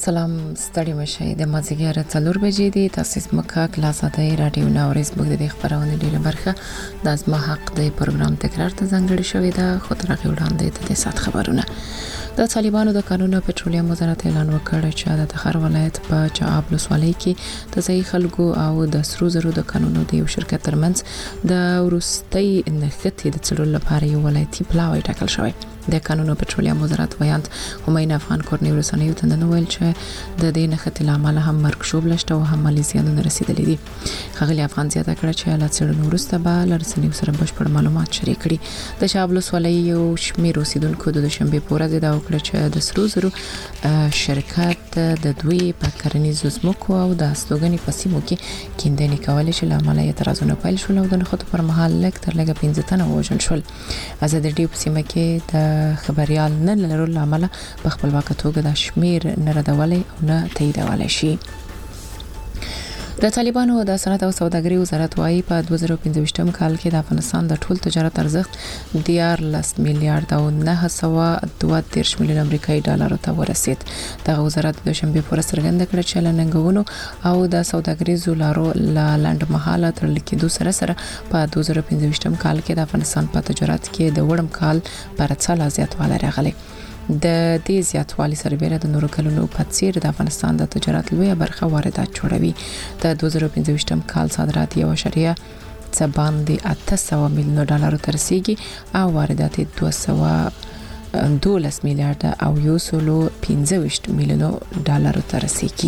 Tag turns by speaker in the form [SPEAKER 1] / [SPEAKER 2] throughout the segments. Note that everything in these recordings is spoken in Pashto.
[SPEAKER 1] سلام ستړي مشي د مازیګر 4 بجې دي تاسو مکه کلاساته رادیو ناورز بګد د خبرونه ډیره برخه د ازما حق د پروګرام تکرار ته ځانګړي شوې ده خو تر هغه وړاندې د سات خبرونه د طالبانو د قانون پټرولیم وزارت اعلان وکړ چې د تخار ولایت په چعاب ولسوالۍ کې د ځای خلکو او د سرو زرو د قانونو د یو شرکت ترمنځ د ورستۍ نښتې د څلور لپاره یو ولایتي پلاوی ټاکل شوی د قانون پټرولیم وزارت ویاند همین افغان کورنی ورسنیو ته نن ویل چې د دې نښتې لامل هم مرګ شوب لشته او هم مالی زیانونه رسیدلې دي خغلی افغان زیاته کړه چې لا څېړنو وروسته به لرسنیو سره بشپړ معلومات شریک کړي د چعاب ولسوالۍ یو شمېر اوسیدونکو د شنبې په ورځ دا وکړه چې د سرو زرو شرکت د دوی په کرنیزو ځمکو او د استوګنې په سیمو کې کیندنې کولې چې لامل یې اعتراضونه پیل شول او د نښتو پر مهال لږ تر لږه 15 تنه ووژل شول ازادي په سیمه کې د خبريال نه لرلو عمله په خپلواک توګه د شمیر نه ردولې او نه تاییدولای شي د طالبانو د صنعت او سوداګرۍ وزارت وايي په 2015م کال کې د افغانستان د ټول تجارت ارزښت 14 میلیارډ او 932 میلیون امریکایي ډالر ته ورسید د وزارت د شنبې پر څرګنده کړ چې لنګونو او د سوداګریزو لارو لاند مهاله تر لیکدو سره په 2015م کال کې د افغانستان په تجارت کې د وړم کال پر څل زیاتوالی راغلی د دې زیاتوالي سربېره د نورو کلونو په څیر د افغانستان د تجارت لویه برخه واردات جوړوي د 2015م کال صادرات 1.8 میلیون ډالر ته رسیدي او واردات 212 میلیارډ او 115 میلیون ډالر ته رسیدي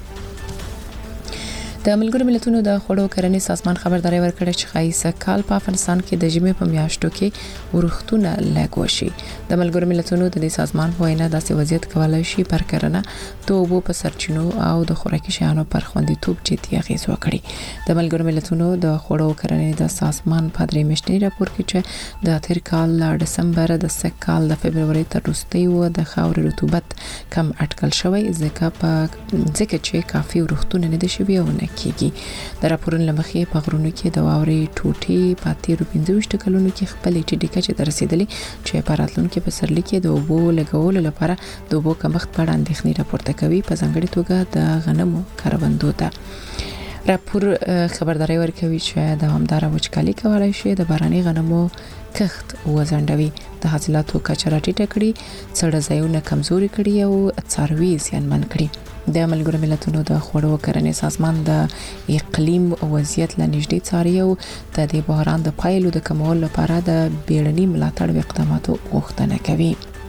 [SPEAKER 1] د ملګرو ملتونو د خوړو کرنې سازمان خبرداري ورکړه چې خایسه کال په افغانستان کې د ژمي په میاشتو کې ورښتونه لاګو شي د ملګرو ملتونو د سازمان په وینا داسې وضعیت کولای شي پر کرنه توبو په سرچینو او د خوراکي شیانو پر خوندیتوب جدي اغیز وکړي د ملګرو ملتونو د خوړو کرنې د سازمان په درې میاشتني راپور کې چې د تیر کال ل دسمبر د سږ کال د فبرवरी تر وروستیو د خاورې رطوبت کم اټکل شوی ځکه چې کافي ورښتونه نه دي شوي او نه کیږي د راپورونو لمخې په غرونو کې د واورې ټوټې په 15 کلونو کې خپل ټیټه کچه ته رسیدلې چې په راتلونکي پسرلي کې د اوبو لګولو لپاره د اوبو کمښت په اړه اندېښنې راپورته کوي په ځانګړي توګه د غنمو کروندو ته راپور خبرداري ورکوي چې د همدار وچکالي کولای شي د باراني غنمو کښت وزندوي د حاصلاتو کچه راټیټه کړي څړځایونه کمزوري کړي او څاروي زیانمن کړي د ملګرو ملتونو د خوړو کرنې سازمان د اقلیم وضعیت لنیږدې څاري او د دې بحران د پایلو د کمولو لپاره د بیړني ملاتړ اقداماتو غوښتنه کوي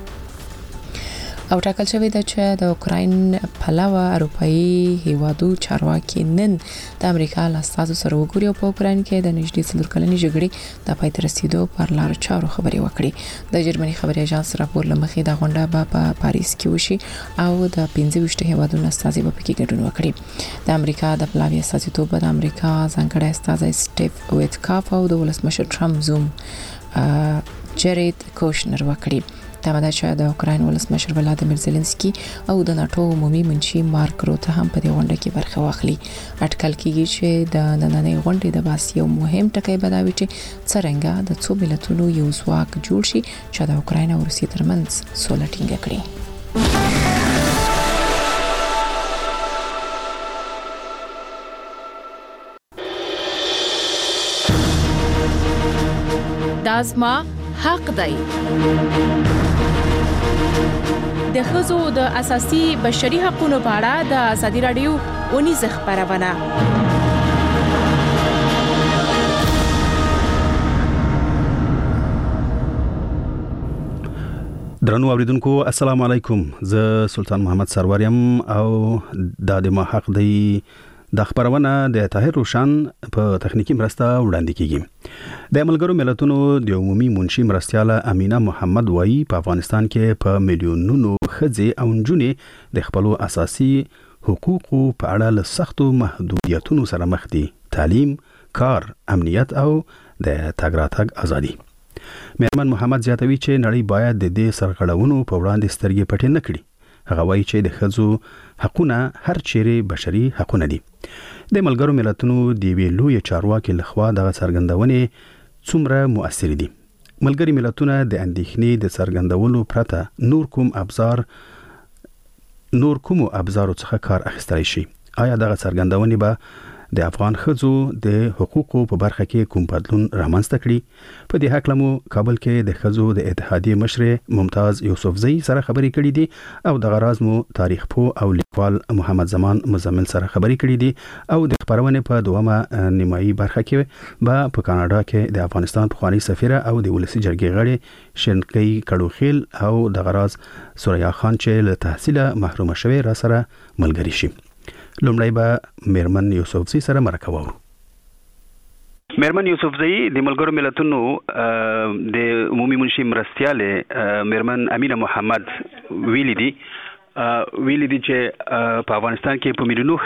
[SPEAKER 1] او ټاکل شوی دی چې د اوکراین پلاوه اروپאי هیوادو چارواکي نن د امریکا له استازو سره وګوري او په اوکراین کې د نږدې 3 کلنې جګړې د پای ته رسیدو پر لار چارو خبري وکړي د جرمني خبري اژانس راپور لمخې د غونډه په پاریس کې وشي او د 15 هیوادونو استازي په کې ګډون وکړي د امریکا د پلاوی استازیتوب د امریکا ځانګړی استازی سټیف ویټکاف او د ولسمشر ټرمپ زوم جریډ کوشنر وکړي تمه چې د اوکراین ولسمشر ولادیمیر زيلنسکي او د ناتو عمومي منشي مارک روته هم په دې غونډه کې برخه واخلي اټکل کیږي چې د نننۍ غونډې د باس یو مهم ټکی بداوي چې څرنګه د څو ملتونو یو ځواک جوړ شي چې د اوکراین او روسیې ترمنځ سوله ټینګه کړي
[SPEAKER 2] دازما حق دی د ښځو د اساسي بشري حقوقو په اړه د ازادي رادیو اونیز خبرونه
[SPEAKER 3] درنو اوریدونکو السلام علیکم زه سلطان محمد سروریم او د ما حق دی د خبرونه د طاهر روشن په تخنیکی مرسته وړاندې کیږي د ملګرو ملتونو د عمومي منشي مرستياله امینه محمد وایي په افغانستان کې په میلیونونو ښځې او نجونې د خپل اساسي حقوقو په اړه له سختو محدودیتونو سره مخ دي تعلیم کار امنیت او د تګ راتګ ازادي میرمن محمد زیاتوي چې نړۍ باید د دې سرغړونو په وړاندې سترګې پټې نه کړي هغه وایي چې د ښځو حقونه هر چیرې بشري حقونه دي د ملګرو ملتونو د ویلوی چارواکي لخوا د څرګندونې څومره مؤثر دي ملګری ملتونه د اندېښنې د څرګندولو پرته نور کوم ابزار نور کوم ابزارو څخه کار اخیستلی شي؟ آیا دغه څرګندونې به د افغان ښځو د حقوقو په برخه کې کوم بدلون رامنځته کړي؟ په دې هکله مو کابل کې د ښځو د اتحادیې مشرې ممتاز یوسفزۍ سره خبرې کړې دي او د غراز مو تاریخ پوه او لیکوال محمد زمان مزمل سره خبرې کړې دي او د خبرونې په دومره نیمایي برخه کې به په کاناډا کې د افغانستان پخوانی سفیره او د ولسی جرګې غړي شنقي کډوخیل او د غراز سوریا خان چې له تحصیل محروم شوی را سره ملګری شي. لومړی به میرمن یوسفزۍ سره مرکه وو. میرمن یوسفزۍ د ملګرو ملتونو د عمومي منشي مرستیاله میرمن امینه محمد ویلي دي چې په افغانستان کې په میلیونو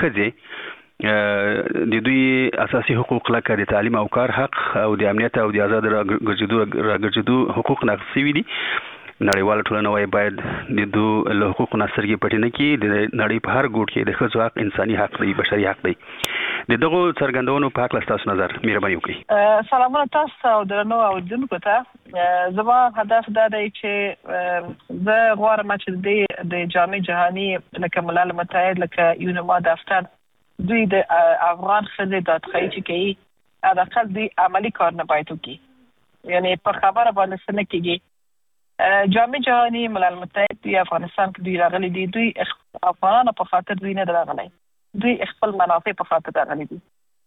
[SPEAKER 3] ښځې د دوی اساسي حقوق لکه د تعلیم او کار حق او د امنیت او د آزاد راګرځېدو حقوق نقض شوي دي. نړیواله ټولنه وايي باید د دوی له حقوقو نه سترګې پټې نه کړي. د نړۍ په هر ګوټ کې د ښځو حق انساني حق دی، بشري حق دی. د دغو څرګندونو په هکله ستاسو نظر مهرباني وکړئ.
[SPEAKER 4] سلامونه تاسو او درنو اورېدونکو ته. زما هدف دا دی چې زه غواړم چې د جامع جهاني لکه ملل متحد لکه یونما دفتر دوی د افغان ښځې دادخواهي چې کوي حداقل دوی عملي کار نه باید وکړي، یعنی په خبره باندې څه نه کېږي. جامع جهاني ملل متحد دوی افغانستان کې دوی راغلي دي، دوی افغانانو په خاطر دوی نه راغلي، دوی خپل منافع په خاطر راغلي دي.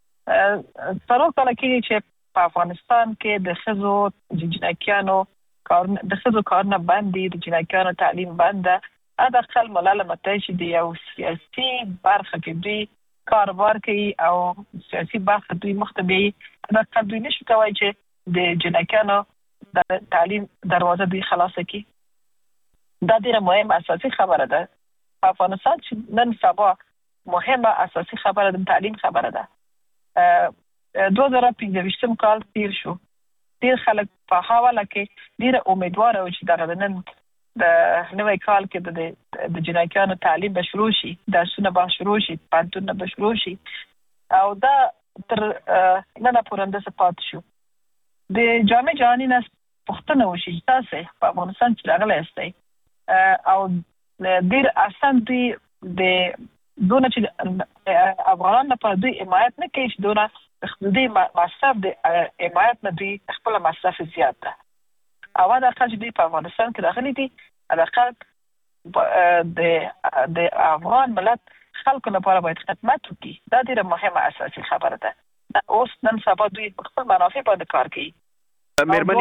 [SPEAKER 4] څلور کاله کېږي چې په افغانستان کې د ښځو د جنکیانو د ښځو کارونه بند دي، د جنکیانو تعلیم بند ده. حداقل ملل متحد چې د یو سیاسي برخه کې دوی کاروبار کوي او سیاسي برخه دوی مخته بیایي، حداقل دوی نشي کولی چې د جنکیانو د تعلیم دروازه دوی خلاصه کی. دا ډیره مهمه اساسي خبره ده. په افغانستان چې نن سبا مهمه اساسي خبره د تعلیم خبره ده. 2015 کال تیر شو. ډیر خلک په حواله کې ډیره امیدوار او چې دغه نن د نوې کال کې د جنکیانو تعلیم به شروع شي، درسونه به شروع شي، پانتونه به شروع شي او دا تر نن پورې اندازه پات شو. د جامع جهاني نه پوښتنه وشي تاسو په افغانستان کې راغلی یاستئ او ډیر اسان دوی د دونه چې افغانان په دوی حمایت نه کوي چې دونه دوی مصرف د حمایت نه دوی خپل مصرف زیات ده. او دا خلک دوی په افغانستان کې راغلي دي، د افغان ملت خلکو لپاره باید خدمت وکړي. دا ډیره مهمه اساسي خبره ده. اوس نن سبا دوی په خپل منافع باندې کار کوي.
[SPEAKER 3] میرمن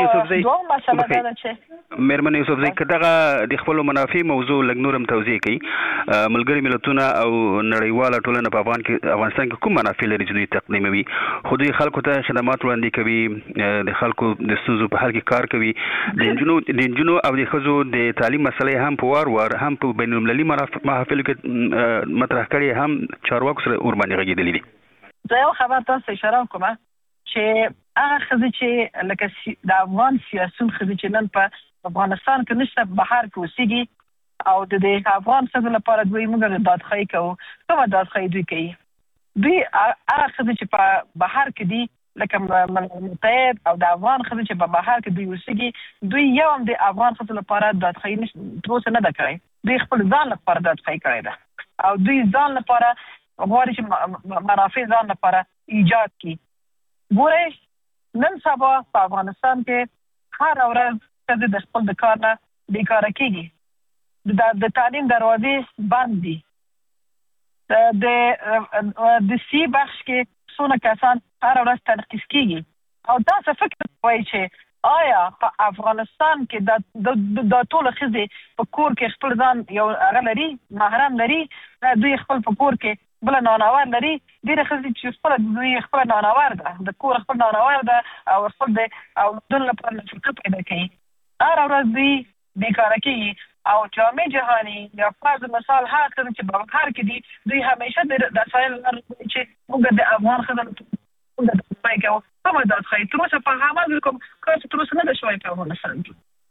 [SPEAKER 3] یوسفزۍ که دغه د خپلو منافع موضوع لږ نورم توضیح کړي، ملګري ملتونه او نړیواله ټولنه په افغانستان کې کوم منافع لري چې دوی تقدیموي؟ خو دوی خلکو ته خدمات وړاندې کوي، د خلکو د ستونزو په حل کې کار کوي، د نجونو او د ښځو د تعلیم مسلې هم په وار هم په بین المللي محافلو کې مطرح کړي، هم چارواکو سره ورباندې غږېدلي دي.
[SPEAKER 4] زه یو خبر تاسو اشاره کوم چې هغه ښځې چې لکه د افغان سیاسون ښځې چې نن په افغانستان کې نشته، بهر کې اوسېږي او د افغان ښځو لپاره دوی موږ دادخواهي کوو. کومه دادخواهي دوی کوي؟ دوی هغه ښځې چې په بهر کې دي لکه ملل متحد او د افغان ښځې چې په بهر کې دوی اوسېږي، دوی یو هم د افغان ښځو لپاره دادخواهي تر اوسه نه ده کړې. دوی خپل ځان لپاره دادخواهي کړې ده او دوی ځان لپاره غواړي چې منافع ځان لپاره ایجاد کړي. ګورئ نن سبا په افغانستان کې هر ورځ ښځې د خپل د کار نه بیکاره کېږي، د تعلیم دروازې بند دي. د سی بخش کې څونه کسان هر ورځ تنقیس کېږي او تاسو فکر کوئ چې آیا په افغانستان کې د ټول ښځې په کور کې خپل ځان یو هغه لري، محرم لري، دوی خپل په کور کې بل نانوار لري؟ ډېرې ښځې چې دوی خپل نانوار ده، د کور خپل نانوار ده او خپل د اولادونو لپاره نفقه پیدا کوي. هر ورځ دوی بیکاره کېږي او جامع جهاني یا فرض مثال هغه ښځې چې په بهر کې دي دوی همیشه د سایل چې موږ د افغان ښځو دادخواهي کوو. کومه دادخواهي؟ تر اوسه په عمل کوم کار چې تر اوسه نه ده شوی په افغانستان کې.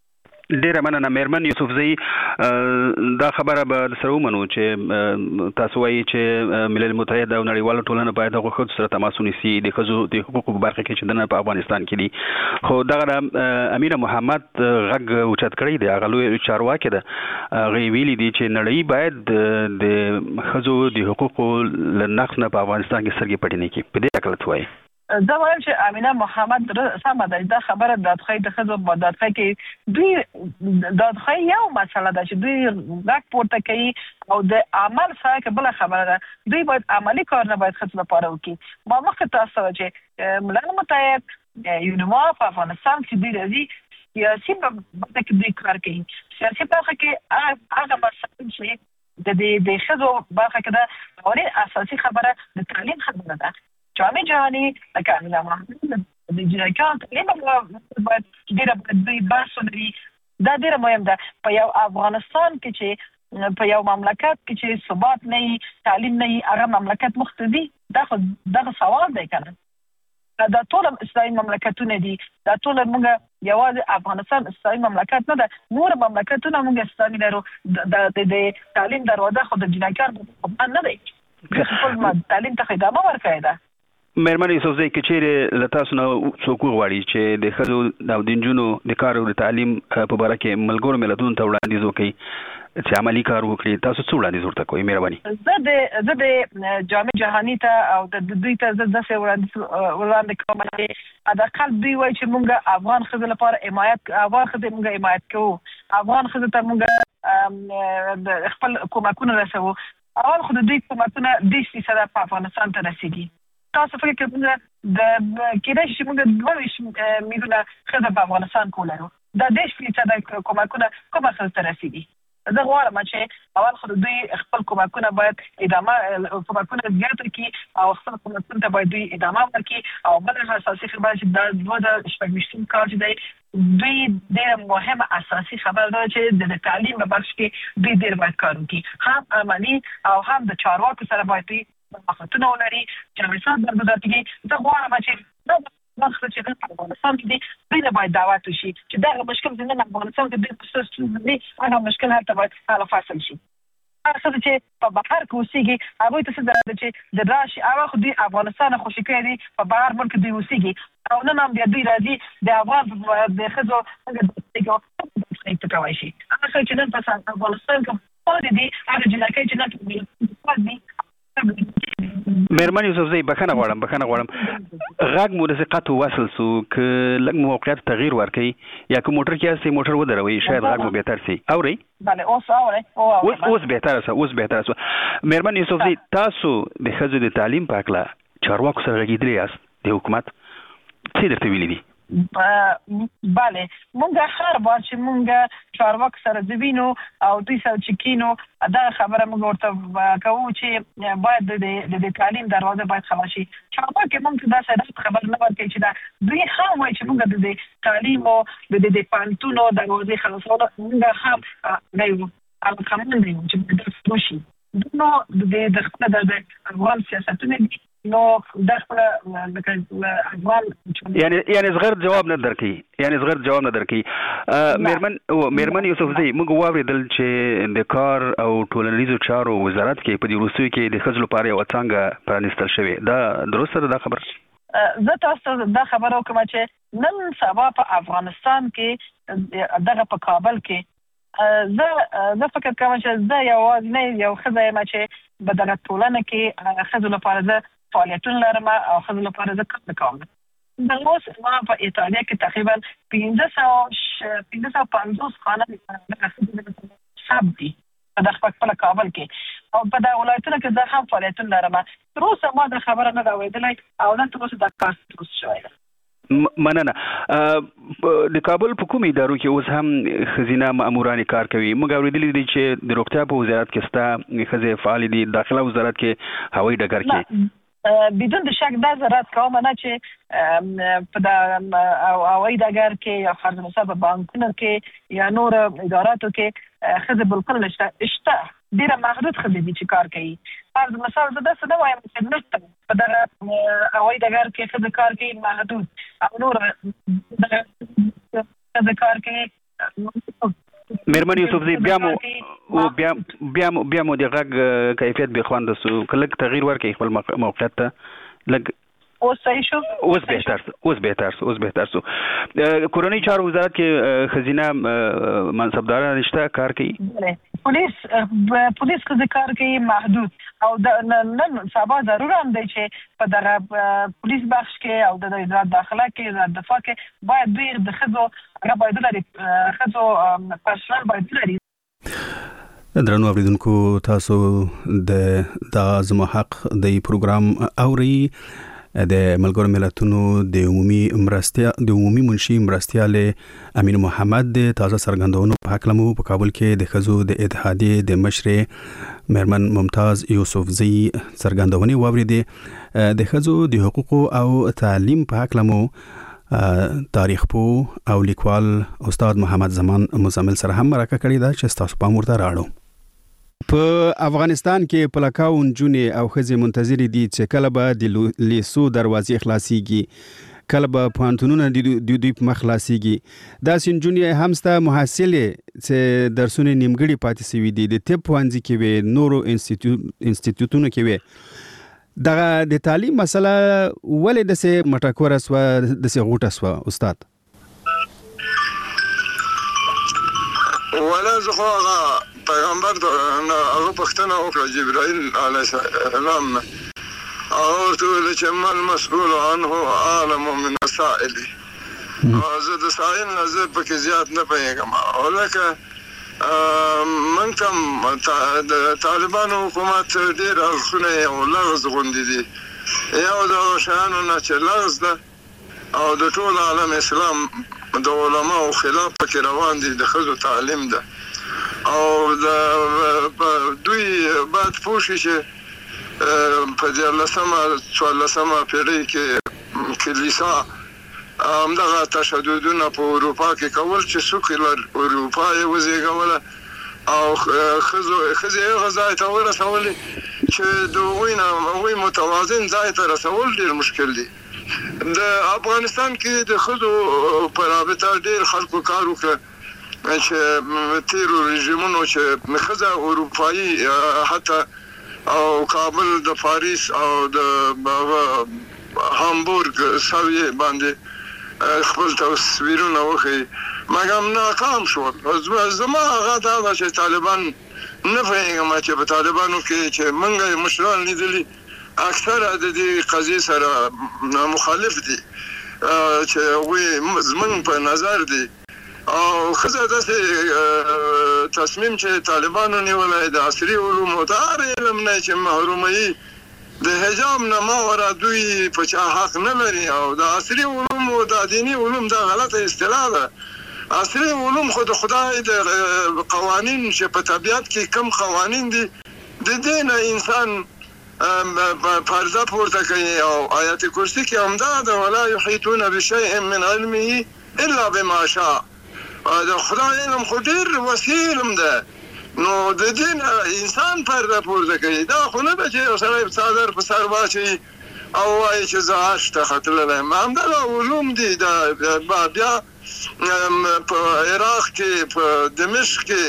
[SPEAKER 3] ډیره مننه مېرمن یوسفزۍ. دا خبره به سره ومنو چې تاسو وایي چې ملل متحد او نړیواله ټولنه باید د ښځو سره تماس ونیسي د ښځو د حقوقو په برخه کې چې دننه په افغانستان کې دي. خو دغه امینه محمد غږ اوچت کړی دی، هغه لوی چارواکي ده، هغې ویلي دي چې نړۍ باید د ښځو د حقوقو له نقض نه په افغانستان کې سترګې پټې نه کړي. په دې هکله څه وایي؟
[SPEAKER 4] زه وایم چې امینه محمد سمه ده. دا خبره دادخواهي د ښځو په دادخواهي کې دوی دادخواهي یو مسله ده چې دوی غږ پورته کوي او د عمل سره که بله خبره ده. دوی باید عملي کارونه باید ښځو لپاره وکړي. ما مخکې تاسو چې ملل متحد یونما په افغانستان کې دوی راځي سیاسي برخه کې دوی کار کوي. سیاسي برخه کې هغه مسله چې د ښځو برخه کې ده اولین اساسي خبره د تعلیم خبره ده. جامعه جهانی لکه امینه محمد د جنایکان تعلیم باید ډېره دوی بحث ولري. دا ډېره مهم ده په یو افغانستان کې چې په یو مملکت کې چې ثبات نه وي، تعلیم نه وي، هغه مملکت مخ ته ځي. دغه سوال دی که نه؟ دا ټول اسلامي مملکتونه دي. دا ټول موږ یوازې افغانستان اسلامي مملکت نه ده، نور مملکتونه موږ اسلامي لرو. د تعلیم دروازه خو د جنایکان نه دی، خپل تعلیم ته ادامه ورکړې ده.
[SPEAKER 3] مېرمن یوسفزۍ که چیرې له تاسو نه څوک وغواړي چې د ښځو او د نجونو د کار او د تعلیم په باره کې ملګرو ملتونو ته وړاندیز وکړي چې عملي کار وکړي، تاسو څه وړاندیز ورته کوئ؟ مهرباني.
[SPEAKER 4] زه د جامعه جهاني ته او د دوی ته زه داسې وړاندې کوم چې حداقل دوی وایي چې موږ افغان ښځو لپاره افغان ښځې موږ حمایت کوو، افغان ښځو ته موږ خپل کومکونه رسوو. اول خو د دوی کومکونه 20% په افغانستان ته رسېږي. تاسو فکر کوئ موږ د کېدای شي موږ 22 میلیونه ښځې په افغانستان کې ولرو. دا 10% کومکونه کومه ښځو ته رسېږي. زه غواړم چې اول خو دوی خپل کومکونه باید کومکونه زیات کړي او خپل کومکونه ته باید دوی ادامه ورکړي. او بله اساسي خبره چې دا 2026 کال چې دی دوی ډېره مهمه اساسي خبره ده چې د تعلیم په برخه کې دوی ډېر باید کار وکړي، هم عملي او هم د چارواکو سره باید دوی مخاطونه ولري چې مثال درګذر کړي. زه غواړم چې مخکې چې په افغانستان کې دی دوی باید دعوت وشي چې دغه مشکل چې نن افغانستان کې د پروسس دی هغه مشکل هلته باید حل فصل شي. هغه څه چې په بهر کې اوسېږي هغوی ته څه ده چې د راشي هغه خو دوی افغانستان خوشي کړی دی، په بهر ملک دوی اوسېږي او نن هم بیا دوی راځي د افغان د ښځو څنګه کولی شي. هغه څه چې نن په افغانستان کې پاتې دي هغه جنایکۍ چې نن پاتې دي.
[SPEAKER 3] مېرمن یوسفزۍ بخښنه غواړم غږ مو داسې قطع وصل سو که لږ موقعیت تغییر ورکړئ یا که موټر کې یاستئ موټر ودروئ شاید غږ مو بهتر سي. اورئ؟
[SPEAKER 4] بله اوس اورئ؟
[SPEAKER 3] اوس بهتره سوه. مېرمن یوسفزۍ تاسو د ښځو د تعلیم په هکله چارواکو سره غږېدلي یاست د حکومت څه درته ویلي دي؟
[SPEAKER 4] بله مونږ هر بار چې مونږ چارواکو سره د وینو او دوی سره چې کینو دا خبره مونږ ورته کوو چې باید د تعلیم دروازه باید خلاص شي. چارواکي مونږ ته داسې خبر نه ورکوي چې دا دوی هم وایي چې مونږ د تعلیم او د پوهنتونو دروازې خلاصولو مونږ هم نه یو علاقمند یو چې دا وشي. نو د خپل د افغان سیاستونه دي نو دا خپل افغان
[SPEAKER 3] یعنی زغر جواب نه درکې. مېرمن یوسفزۍ موږ واورېدل چې د کار او ټولنیزو چارو وزارت کې په دې وروستیو کې د ښځو لپاره یوه څانګه پرانیستل شوې. دا درسته ده دا خبر؟
[SPEAKER 4] زه تاسو ته دا خبره وکړم چې نن سبا په افغانستان کې دغه په کابل کې زه فکر کوم چې زه یوازې یو ښځه یم چې په دغه ټولنه کې ښځو لپاره زه فعالیتونه لرم او ښځو لپاره زه کار کوم. د اوس ما په ایټالیا کې تقریبا 550 خانه ثبت دي په خپل کابل کې او په دغه ولایتونو کې زه هم فعالیتونه لرم. تر اوسه ما دا خبره نه ده اورېدلی او نه تر اوسه دا کار ترسره شوی ده.
[SPEAKER 3] مننه. د کابل په کومو ادارو کې اوس هم ښځینه مامورانې کار کوي؟ موږ اورېدلي دي چې د روغتیا په وزارت کې شته ښځې فعالې دي، داخله وزارت کې، هوایي ډګر کې.
[SPEAKER 4] بدون د شک دا زراعت کوم نه چې په د هوایي ډګر کې یا خارج مصرف بانکونو کې یا نور اداراتو کې ښځې بالکل نشته. ډېره محدود ښځې دي چې کار کوي. فرض مثال زه داسې نه وایم چې نشته په دغه هوایي ډګر کې ښځې کار کوي محدود او نور ښځې کار کوي
[SPEAKER 3] مېرمن یوسفزي بیا مو د غږ کیفیت به خوند سو کله تغییر ورکړي خپل موقعیت ته لګ
[SPEAKER 4] اوس صحیح شو
[SPEAKER 3] اوس بهتر شو کورنۍ چارو وزارت کې خزینه منصبداران رشتہ کار کوي
[SPEAKER 4] پولیس کې کار کوي محدود او نن سبا ضرور هم دی چې په دغه پولیس بخش کې او د وزارت داخله کې وزارت دفاع کې باید دوی د ښځو باید لري
[SPEAKER 3] درنو اوریدونکو تاسو د زما حق د پروګرام اوري د ملګرو ملتونو د عمومي منشي مرستیال امین محمد د تازه سرګندونو په حق لمو په کابل کې د خزو د اتحادیې د مشر مېرمن ممتاز یوسفزي سرګندونې واوریدې د خزو د حقوقو او تعلیم په حق لمو تاریخ پو او لیکوال استاد محمد زمان مزمل سره هم مرکه کړې ده چې تاسو پام ورته راړو. په افغانستان کې پلکاو نجونې او ښځې منتظرې دي چې کله به د لیسو دروازې خلاصيږي، کله به پوهنتونونه د دوی په مخ خلاصيږي. داسې نجونې هم سته محصلې چې درسونه نیمګړي پاتې شوي دي، د طب پوهنځي کې وي، نورو انسټیټیوټونو کې وي. دغه د تعلیم مسله ولې داسې مټکوره سوه، داسې غوټه سوه استاد؟
[SPEAKER 5] ولا زه خو هغه پیغمبر هغه پوښتنه وکړه جبرائیل علیه السلام نه او ورته ویل چې ما المسؤول عنه اعلم من السائل. زه د سائل نه زه پکې زیات نه پوهېږم. ولکه موږ ته د طالبانو حکومت ډېر اړخونه یې لغز غوندې دي. یو د هغو شیانو نه چې لغز ده او د ټول عالم اسلام د علماو خلاف پکې روان دي د ښځو تعلیم ده او دوی باید پوه شي چې په 14مه پیړۍ کې کلیسا همدغه تشددونه په اروپا کې کول چې سوکلر اروپا یې وزېږوله او ښځې هغه ځای ته ورسولې چې د هغوی متوازن ځای ته رسول ډېر مشکل دي. د افغانستان کې د ښځو په رابطه ډېر خلکو کار وکړه چې تیرو رژیمونو چې ښځه اروپایي حتی او کابل د پاریس او د هامبورګ سویې باندې خپل تصویرونه وښیي مګر ناکام شول. زما هغه دا ده چې طالبان نه پوهېږم چې په طالبانو کې چې موږ یې مشران لیدلي اکثره د دې قضیې سره مخالف دي چې هغوی زموږ په نظر دي او ښځه داسې تصمیم چې طالبانو نیولی د عصري علومو د هر علم نه چې محروموي د حجاب نه ماوره دوی په چا حق نه لري او د عصري علومو د دیني علوم دا غلطه اصطلاح ده. عصري علوم خو د خدای د قوانین چې په طبیعت کې کم قوانین دي د دې نه انسان پرده پورته کوي او آیت کرسی کې همدا ده ولا یحیطون بشیء من علمه الا بما شاء. د خدای علم خو ډېر وسیع علم ده نو د دې نه انسان پرده پورته کوي. دا خو نه ده چې یو سړی څادر په سر واچوي او وایي چې زه حج ته ختللی یم. همدغه علوم دي. بیا په عراق کې په دمشق کې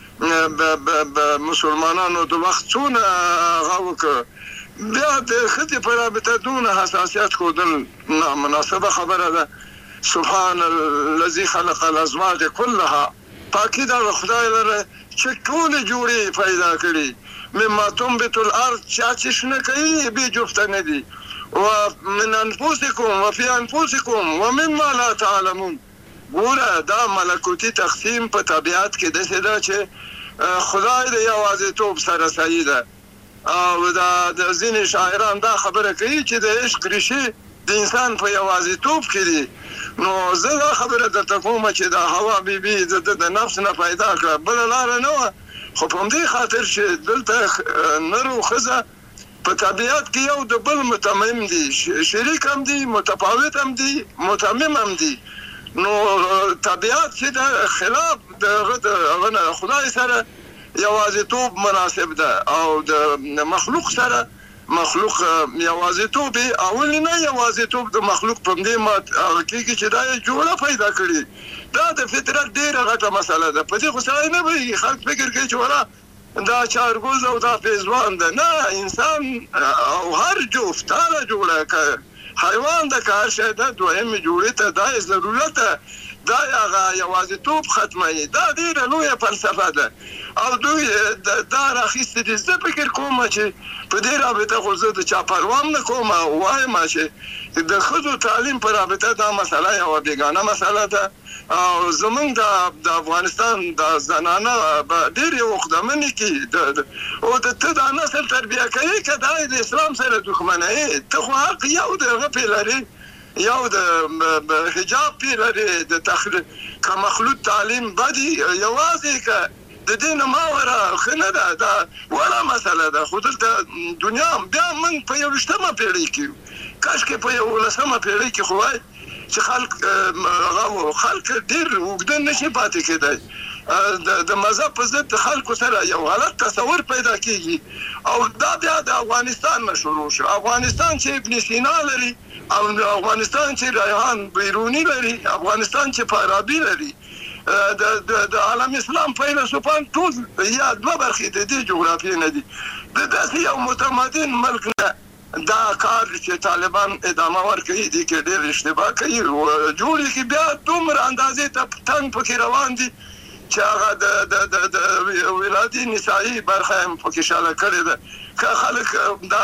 [SPEAKER 5] مسلمانانو د وخت څونه هغه وکړه بیا د ښځې په رابطه دونه حساسیت ښودل نامناسبه خبره ده. سبحان الذي خلق الازواج كلها پاکی دا خدای لره چې ټولې جوړې پیدا کړي مما تنبت الارض چې شنه کوي بې جفته نه دي ومن انفسکم وفي انفسکم ومما لا تعلمون. ګوره دا ملکوتي تقسیم په طبیعت کې داسې ده چې خدای د یوازیتوب سره صحیح ده او دا د ځینې شاعران دا خبره کوي چې د عشق ریښې د انسان په یوازیتوب کې دي. نو زه دا خبره درته کوم چې دا حوا بیبي د نفس نه پیدا کړه بله لاره نه وه خو په همدې خاطر چې دلته نر او ښځه په طبیعت کې یو د بل متمم دي، شریک هم دي، متفاوت هم دي، متمم هم دي. نو طبیعت چې د خلاف د خدای سره یوازیتوب مناسب ده او د مخلوق سره مخلوق یوازیتوب اول نه یوازیتوب د مخلوق په دې مات کېږي چې دا جوړه پیدا کړي دا د فطرت ډیره غټه مسله ده. په دې خو سړی نه پوهېږي، خلک فکر کوي چې ولا دا چارګوز او دا پیزوان ده. نه، انسان او هر جفت هره جوړه که حیوان ده که هر شی ده دویمې جوړې ته دا یې ضرورت ده، دا هغه یوازیتوب ختموي. دا ډېره لویه فلسفه ده او دوی دا راخیستې دي. زه فکر کوم چې په دې رابطه خو زه د چا پروا هم نه کوم او وایم چې د ښځو تعلیم په رابطه دا مسله یوه بېګانه مسله ده او زمونږ د افغانستان د زنانه به ډېرې وخدمنې کړي او ته دا نسل تربیه کوي که دا د اسلام سره دښمنوي. ته خو حق یو د هغه پې لري، یو د حجاب پې لري، که مخلوط تعلیم بدي یوازې که د دې نه ماوره ښه نه ده. دا وړه مسله ده. خو دلته دنیا بیا موږ په 21مه پېړۍ کې یو، کاشکې په 11مه پېړۍ کې خو وای چې خلک ډېر اوږده نشي پاتې کېدی. د مذهب په ضد د خلکو سره یو غلط تصور پیدا کېږي او دا بیا د افغانستان نه شروع شو. افغانستان چې ابن سینا لري او افغانستان چې ریحان بیروني لري، افغانستان چې فارابي لري، د عالم اسلام فیلسوفان ټول یا دوه برخې د دې جغرافیې نه دي. د داسې یو متمدن ملک نه دا کار چې طالبان ادامه ورکوي دي کې ډېر اشتباه کوي. جوړې کې بیا دومره اندازې ته تنګ پکې روان دي چې هغه د ولادي نسایي برخه هم پکې شاله کړې ده. که خلک دا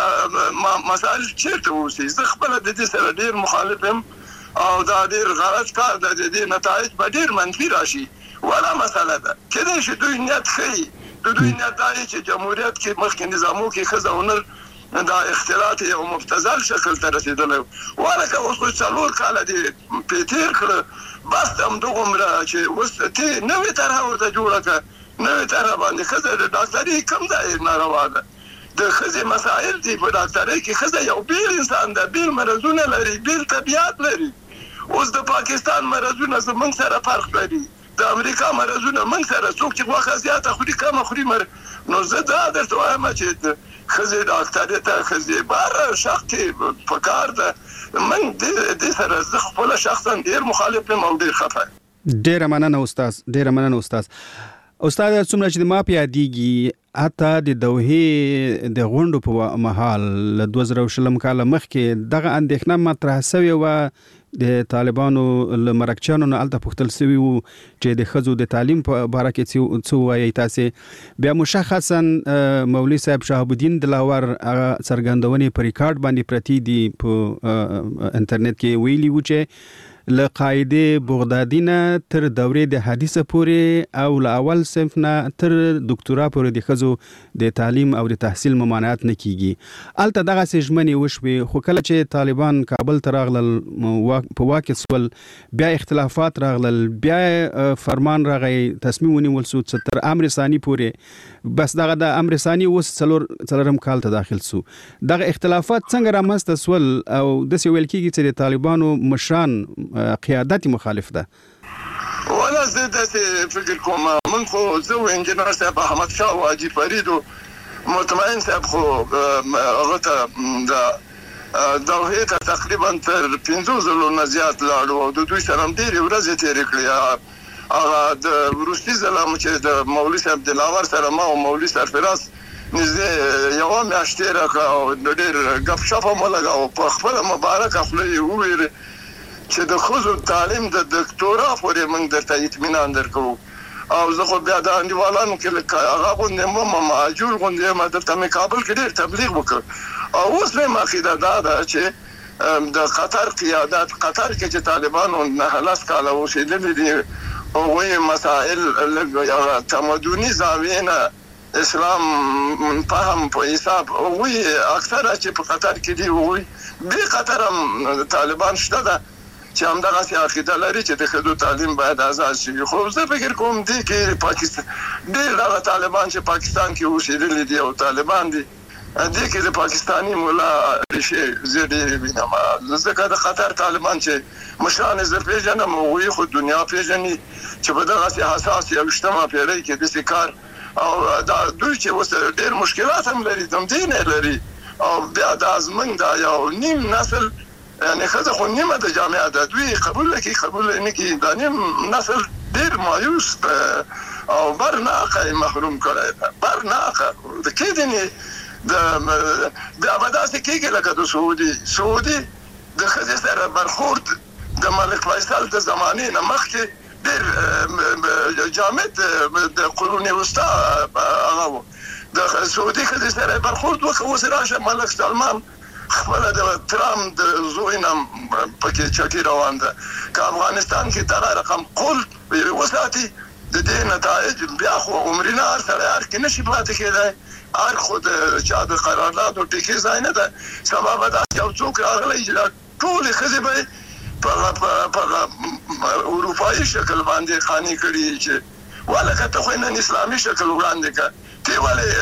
[SPEAKER 5] مسایل چېرته اوسي، زه خپله د دې سره ډېر مخالف یم او دا ډېر غلط کار ده. د دې نتایج به ډېر منفي راشي. ولا مسله ده کېدای شي دوی نیت ښیي، د دوی نیت دا چې جمهوریت کې مخکې نظامو کې ښځه او نر دا اختلاط یو مبتذل شکل ته رسېدلی وله که اوس 4 کاله دې پې تېر کړه، بس همدغومره چې اوس ته نوې طرحه ورته جوړه کړه، نوې طرحه باندې ښځه د ډاکټري کوم ځای ناروا ده. د ښځې مسایل دي په ډاکټرۍ کې. ښځه یو بیل انسان ده، بیل مرضونه لري، بیل طبیعت لري. اوس د پاکستان مرضونه زمونږ سره فرق لري، د امریکا مرضونه موږ سره. څوک چې غوښه زیاته خوري کمه خوري نو زه دا درته وایم چې ښځې ډاکټرۍ ته ښځې بهر شخص کې په کار ده. موږ دې سره زه خپله شخصا ډېر مخالف یم او ډېر خفه یم.
[SPEAKER 3] ډېره مننه استاد، ډېره مننه استاد. استاد څومره چې ما په یادېږي حتی د دوحې د غونډو په مهال 2020 کال مخکې دغه اندېښنه مطرح شوې وه د طالبانو له مرکچیانو نه هلته پوښتل شوي وو چې د ښځو د تعلیم په باره کې څه ووایئ تاسې. بیا مشخصا مولوي صاحب شهاب الدین دلاور هغه څرګندونې په ریکارډ باندې پرتې دي په انټرنیټ کې ویلي وو چې له قاعده بغدادي نه تر دورې د حدیثه پورې او له اول صنف نه تر دکتورا پورې د ښځو د تعلیم او د تحصیل ممانعت نه کیږي. هلته دغسې ژمنې وشوې، خو کله چې طالبان کابل ته راغلل په واک کې سول، بیا اختلافات راغلل، بیا فرمان راغی، تصمیم ونیول شو چې تر امر ثاني پورې، بس دغه د امر ثاني اوس څلورم کال ته داخل شو. دغه اختلافات څنګه رامنځته سول او داسې ویل کېږي چې د طالبانو مشران قیادت مخالف ده؟
[SPEAKER 5] ولا زه داسې فکر کوم. من خو زه و انجینر صاحب احمد شاه او حاجي فرید و مطمئن صاحب خو هغه ته دوحې ته تقریبا تر 50 ځلو نه زیات لاړو او د دوی سره هم ډېرې ورځې تېرې کړې. هغه د وروستي ځله چې د مولوي صاحب دلاور سره ما او مولوي سرفراز نږدې یوه میاشت تېره کړه او ډېر ګپ شپ هم ولګاوه. په خپله مبارکه خوله یې وویلې چې د ښځو تعلیم د دکتورا پورې موږ درته اطمینان درکوو. او زه خو بیا د انډیوالانو کې لکه هغه غوندې مهاجر غوندې یم، دلته مې کابل کې ډېر تبلیغ وکړ. او اوس مې عقیده دا ده چې د قطر قیادت، قطر کې چې طالبانو 9 کاله اوسېدلي دي، هغوی مسایل تمدني زاویې نه اسلام فهم په حساب هغوی اکثره چې په قطر کې دي هغوی بې قطر هم طالبان شته ده چې همدغسې عقیده لري چې د ښځو تعلیم باید آزاد شي. خو زه فکر کوم دې کې پاکستان ډېر هغه طالبان چې پاکستان کې اوسېدلي دي او طالبان دي، دې کې د پاکستاني مولا ریښې زه ډېرې وینم. ځکه د قطر طالبان چې مشران یې زه پېژنم، هغوی خو دنیا پېژني چې په دغسې حساس 21مه پېړۍ کې داسې کار او دا دوی چې اوس ډېر مشکلات هم لري، دم دین یې لري او بیا دا زموږ دا یو نیم نسل یعنی خزه خو نیمه د جامعه د دوی قبول نه کی د نیم نسل ډیر مایوس او برناقه محروم کړی برناقه د کېدنی د ابداسه کېږي لکه د سعودي د خزه سره برخورد د ملک فیصل د زمانې نه مخکې ډیر جامد د قرون وسطا هغه د سعودي خزه سره برخورد وکړ اوس راشه ملک سلمان خپل د ترام د زوینم پکې چکی روان ده که افغانستان کې دغه رقم قول وساتي د دې نتایج بیا خو عمرنا سره هر کې نشي پاتې کېدای هر خود چا د قرارداد او ټیکې ځای نه ده سبب دا یو څوک راغلی چې ټول خزه به په اروپایي شکل باندې خاني کړي چې ولکه ته خو نن اسلامي شکل وړاندې کا تی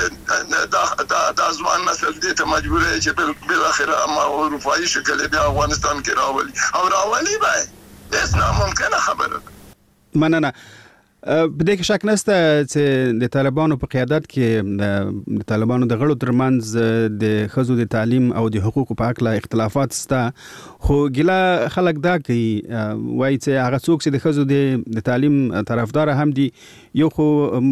[SPEAKER 5] ولې دا ځوان نسل دې ته مجبورې چې بل اخره ما اروپایي شکل بیا افغانستان کې راولي به هیڅ ناممکنه خبره
[SPEAKER 3] مننه په دې کې شک نشته چې د طالبانو په قیادت کې د طالبانو د غړو ترمنځ د خزو د تعلیم او د حقوقو په اړه اختلافات شته خو ګیله خلک دا کوي وایي چې هغه څوک چې د خزو د تعلیم طرفدار هم دي یو خو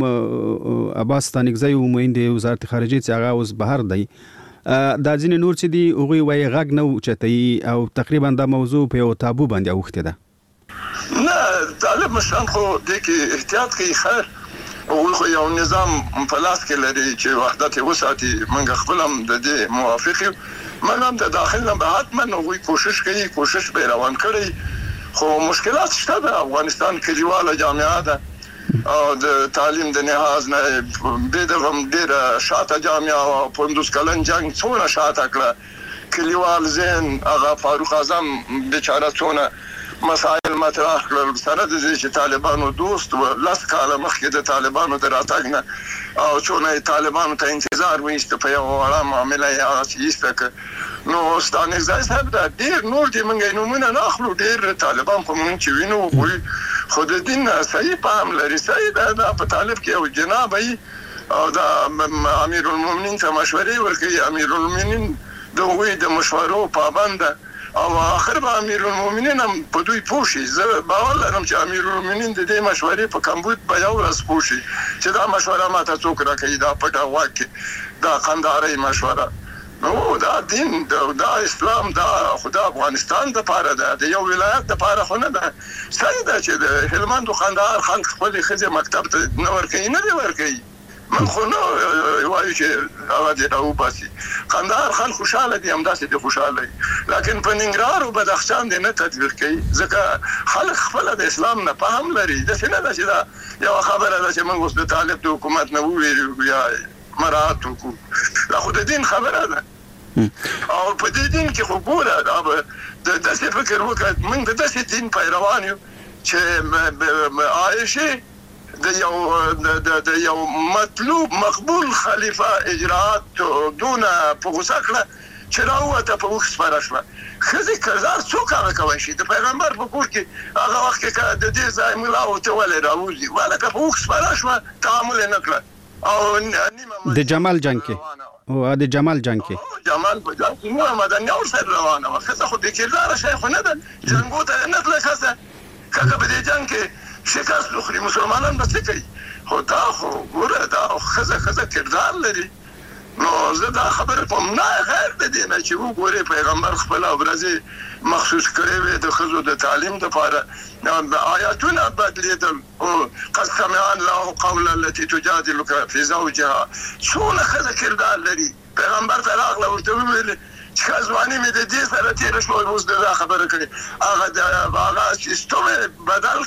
[SPEAKER 3] عباس ستانکزی وموین د وزارت خارجه چې هغه اوس بهر دی دا ځینې نور چې دي هغوی وایي غږ نه اوچتوي او تقریبا دا موضوع په یو تابو باندې اوښتې ده
[SPEAKER 5] نه طالب مشران خو دې کې احتیاط کوي خیر او خو یو نظام په لاس کې لري چې وحدت وساتي موږ خپل هم د دې موافق یو موږ هم د داخل نه به حتما نوې کوشش به روان کړی خو مشکلات شته د افغانستان کلیواله جامعه ده او د تعلیم د نهاز نه به د ډیر شاته جامعه او 15 کلن جنگ څونه شاته کړه کلیوال زین هغه فاروق اعظم بیچاره څونه مسائل مطرح کړل سره د دې چې طالبانو دوست و لاس کاله مخکې د طالبانو دراتګ نه او څونه طالبانو ته انتظار وېست په یو وړه معاملې یا ایسته نو ستانکزی صاحب دا ډیر نور دي موږ نومونه نه اخلو ډیر طالبان په موږ چې وینو خو د دین صحیح پام لري صحیح دا په طالب کې یو جناب ای او دا امیر المؤمنین ته مشورې ورکوي امیر المؤمنین د مشورو پابند او اخر به امیر المؤمنین هم په دوی پوښي زه باور لرم چې امیر المؤمنین د دې مشورې په کمبود به یو ورځ پوښي چې دا مشوره ماته څوک راکوي دا پټه واکي دا قنداري مشوره نو دا دین دا اسلام دا خدا افغانستان د پاره ده د یو ولایت د پاره خو نه ده صحیح ده چې د هلمند او قندهار خلک خپل خزه مکتب ته نه ورکوي نه دی ورکوي من خو نو وایي چې هغه دې راوباسي قندهار خلک خوشاله دي همداسې دي خوشاله لکن په ننګرهار او بدخشان دې نه تطبیق کوي ځکه خلک خپل د اسلام نه فهم لري داسې نه ده چې دا یو خبره ده چې موږ اوس د طالب د حکومت نه وویرو یا مراعات وکړو دا خو د دین خبره ده او په دې دین کې خو ګوره د داسې فکر وکړه موږ د داسې دین پیروان یو چې عایشه د یو مطلوب مقبول خلیفہ اجرات دون په غوسه کړه چې راوته په وخت سپاره شوه خزي کردار څوک هغه کوي شي د پیغمبر په کور کې هغه وخت کې د دې ځای مولا او ته ولې راوځي ولکه په وخت سپاره شوه تعامل نه کړ او نیمه
[SPEAKER 3] د جمال جنگ کې او د جمال جنگ کې
[SPEAKER 5] جمال په جنگ کې نو مدني او سر روانه وه خزه خو د کردار شي خو نه ده جنګو ته نه تله خزه کله په دې جنگ کې شکست خوري مسلمانان بس کوي خو دا خو ګوره دا خزه کردار لري نو زه دا خبره کوم نه غیر د دې نه چې وګوري پیغمبر خپل ابرزي مخصوص کړی وي د خزو د تعلیم لپاره آیاتونه بدلیدل او قد سمع الله قول التي تجادلك في زوجها څونه خزه کردار لري پیغمبر ته راغله ورته ویل چې ځواني مې د دې سره تیر شو اوس دا خبره کړي هغه سیستم بدل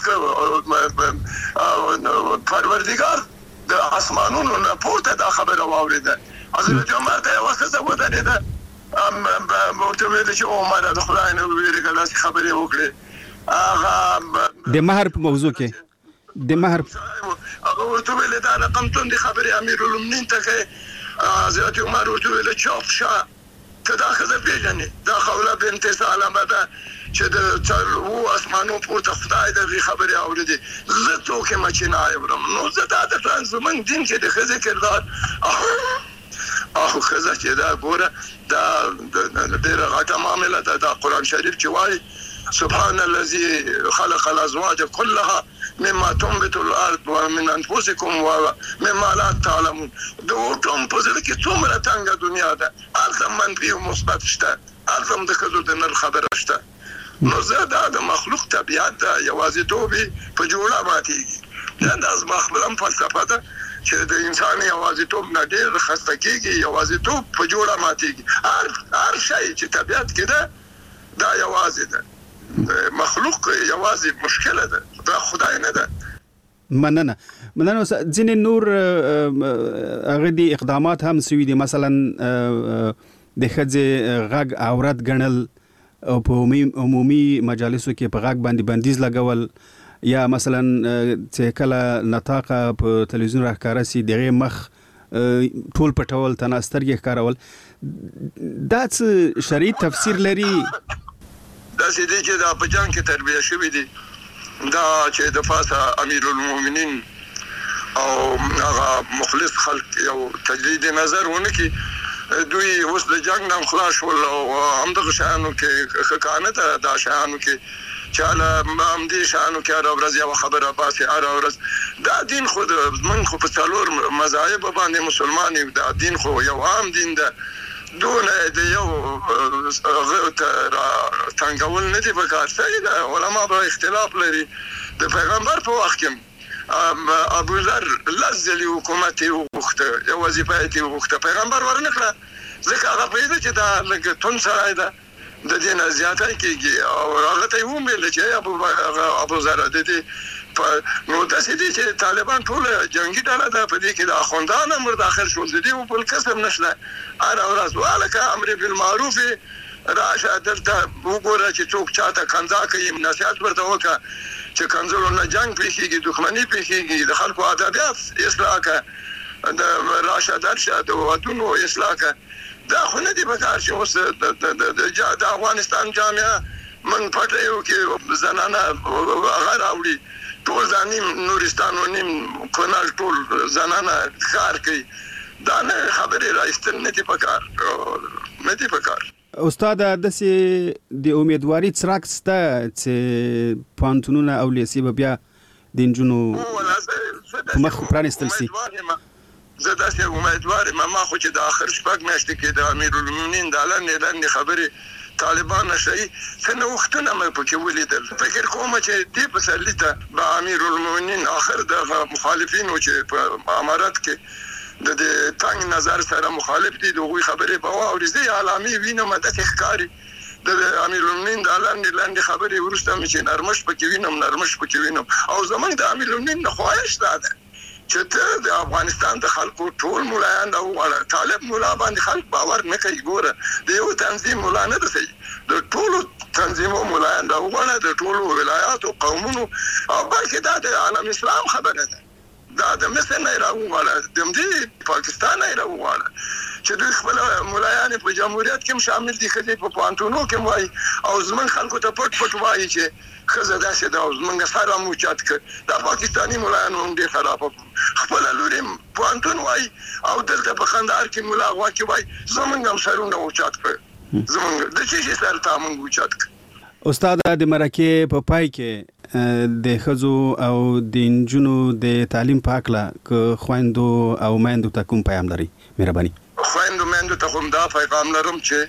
[SPEAKER 5] کړ پروردگار د اسمانونو نه پورته دا خبره واوریده حضرت عمر ته وخت ودرېده ورته ویل چې عمر د خدای نه ویریږه داسې خبرې وکړي هغه
[SPEAKER 3] د مهر په موضوع کې د مهر
[SPEAKER 5] هغه ورته ویل دا رقم توندې خبرې امیر المؤمنین ته کوي حضرت عمر ورته ویل چوپ شه دا خزه پیژنې دا خوله بنت سلمه ده چې د څلورو اسمانو پورته خدای دغه خبرې اورېدې زه څوک یم چې نه اورم نو زه دا د زموږ دین کې د ښځې کردار او خزه چې دا ګوره دا ډېر غټه معامله ده. دا قرآن شریف چې وایي سبحان الذي خلق الازواج كلها مما تنبت الارض ومن انفسكم ومما لا تعلمون. د ټوم په ځل کې څومره څنګه دنیا ده، هلته منفي او مثبت شته، هلته د ښځو د نر خبره شته. نو زه دا د مخلوق طبیعت ده یوازیتوب په جوړه ماتېږي. دا زما خپله فلسفه ده چې د انسان یوازیتوب نه ډېر خسته کېږي، یوازیتوب په جوړه ماتېږي. هر شی چې طبیعت کې ده دا یوازې ده، مخلوق یوازې مشکله ده، دا خدای نه ده.
[SPEAKER 3] مننه. ځینې نور هغه دي اقدامات هم سوي دي، مثلا د ښځې غږ عورت ګڼل او په عمومي مجالسو کې په غږ باندې بندیز لګول، یا مثلا چې کله نطاقه په تلویزیون راښکاره سي دغه مخ ټول پټول تناسترګې ښکارول، دا څه شرعي تفسیر لري؟
[SPEAKER 5] داسې دي چې دا په جنګ کې تربیه شوي دي، دا چې د پاسه امیر المؤمنین او هغه مخلص خلک یو تجدید نظر ونه کړي، دوی اوس د جنګ نه خلاص شول او همدغه شیانو کې ښه کانه ده. دا شیانو کې چې همدې شیانو کې هره ورځ یوه خبره باسي، هره ورځ دا دین خو موږ خو په څلور مذاهبو باندې مسلمان یو، دا دین خو یو عام دین ده، دونه د یو تنګول نه دي پکار. صحیح ده، علما به اختلاف لري. د پیغمبر په وخت کې ابو ذر لزلی حکومت وغوښته، یو وظیفه یې وغوښته، پیغمبر ورنه کړه، ځکه هغه پوهېده چې دا لږ توند سړی ده، د دې نه زیاتی کېږي. او هغه ته یې وویل چې ابو ذر د دې نو داسې دي چې طالبان ټوله جنګي ډله ده، په دې کې د اخوندان هم ورداخل شول، د دې بل کسب نشته. هره ورځ والکه امر بالمعروف راشه دلته وګوره چې څوک چاته کنځا کوي، نصیحت ورته وکړه چې کنځلو نه جنګ پیښېږي، دښمني پیښېږي، د خلکو ادبیات اصلاح کړه، د راشه درشه د ودونو اصلاح کړه. دا خو نه دي پکار چې اوس د افغانستان جامعه من پټیو کې زنانه هغه راوړي، ټول ځانیم نورستان و نیم کنال ټول زنانه کار کوي. دا نه خبرې راایستل نه دي پکار، نه دي پکار.
[SPEAKER 3] استاد داسې د امیدواري څرک شته چې پوهنتونونه او لیسې به بیا د نجونو په مخ پرانیستل سي؟
[SPEAKER 5] زه داسې امیدوار یم. ما خو چې د آخر شپږ میاشتې کې د امیرالمؤمنین دا لنډې خبرې طالبان نشي څه نوښتونه مې پکې ولیدل. فکر کوم چې دې پسرلي ته به امیرالمؤمنین آخر د مخالفینو چې په امارت کې د تنګ نظر سره مخالف دي، د هغوی خبرې به واوري. زه یې علامې وینم، داسې ښکاري د امیرالمؤمنین دا لنډې خبرې وروسته مې چې نرمښت پکې وینم، نرمښت پکې وینم. او زموږ د امیرالمؤمنین نه خواهش دا ده چې ته د افغانستان د خلکو ټول ملایان راوغواړه. طالب ملا باندې خلک باور نه کوي. ګوره د یو تنظیم ملا نه ده صحیح، د ټولو تنظیمو ملایان راوغواړه، د ټولو ولایاتو قومونو، او بلکې دا د عالم اسلام خبره ده، دا د مصر نه راوغواړه، د دې پاکستان نه راوغواړه چې دوی خپل ملایان په جمهوریت کې شامل دي، ښځې په پوهنتونو کې وایي، او زموږ خلکو ته پټ پټ وایي چې ښځه داسې ده او زموږ سره مو اوچت کړ. دا پاکستاني ملایان هم ډېر خرابه خپله لور پوهنتون وایي، او دلته په خندهار کې ملا غوا کې وایي زموږ هم سرونه اوچت کړ. زموږ د څه شي سر ته موږ اوچت کړ.
[SPEAKER 3] استاد د مرکې په پای کې د ښځو او د نجونو د تعلیم په هکله که خویندو او میندو ته کوم پیغام لري؟ مهرباني.
[SPEAKER 5] خویندو میندو ته خو دا پیغام لرم چې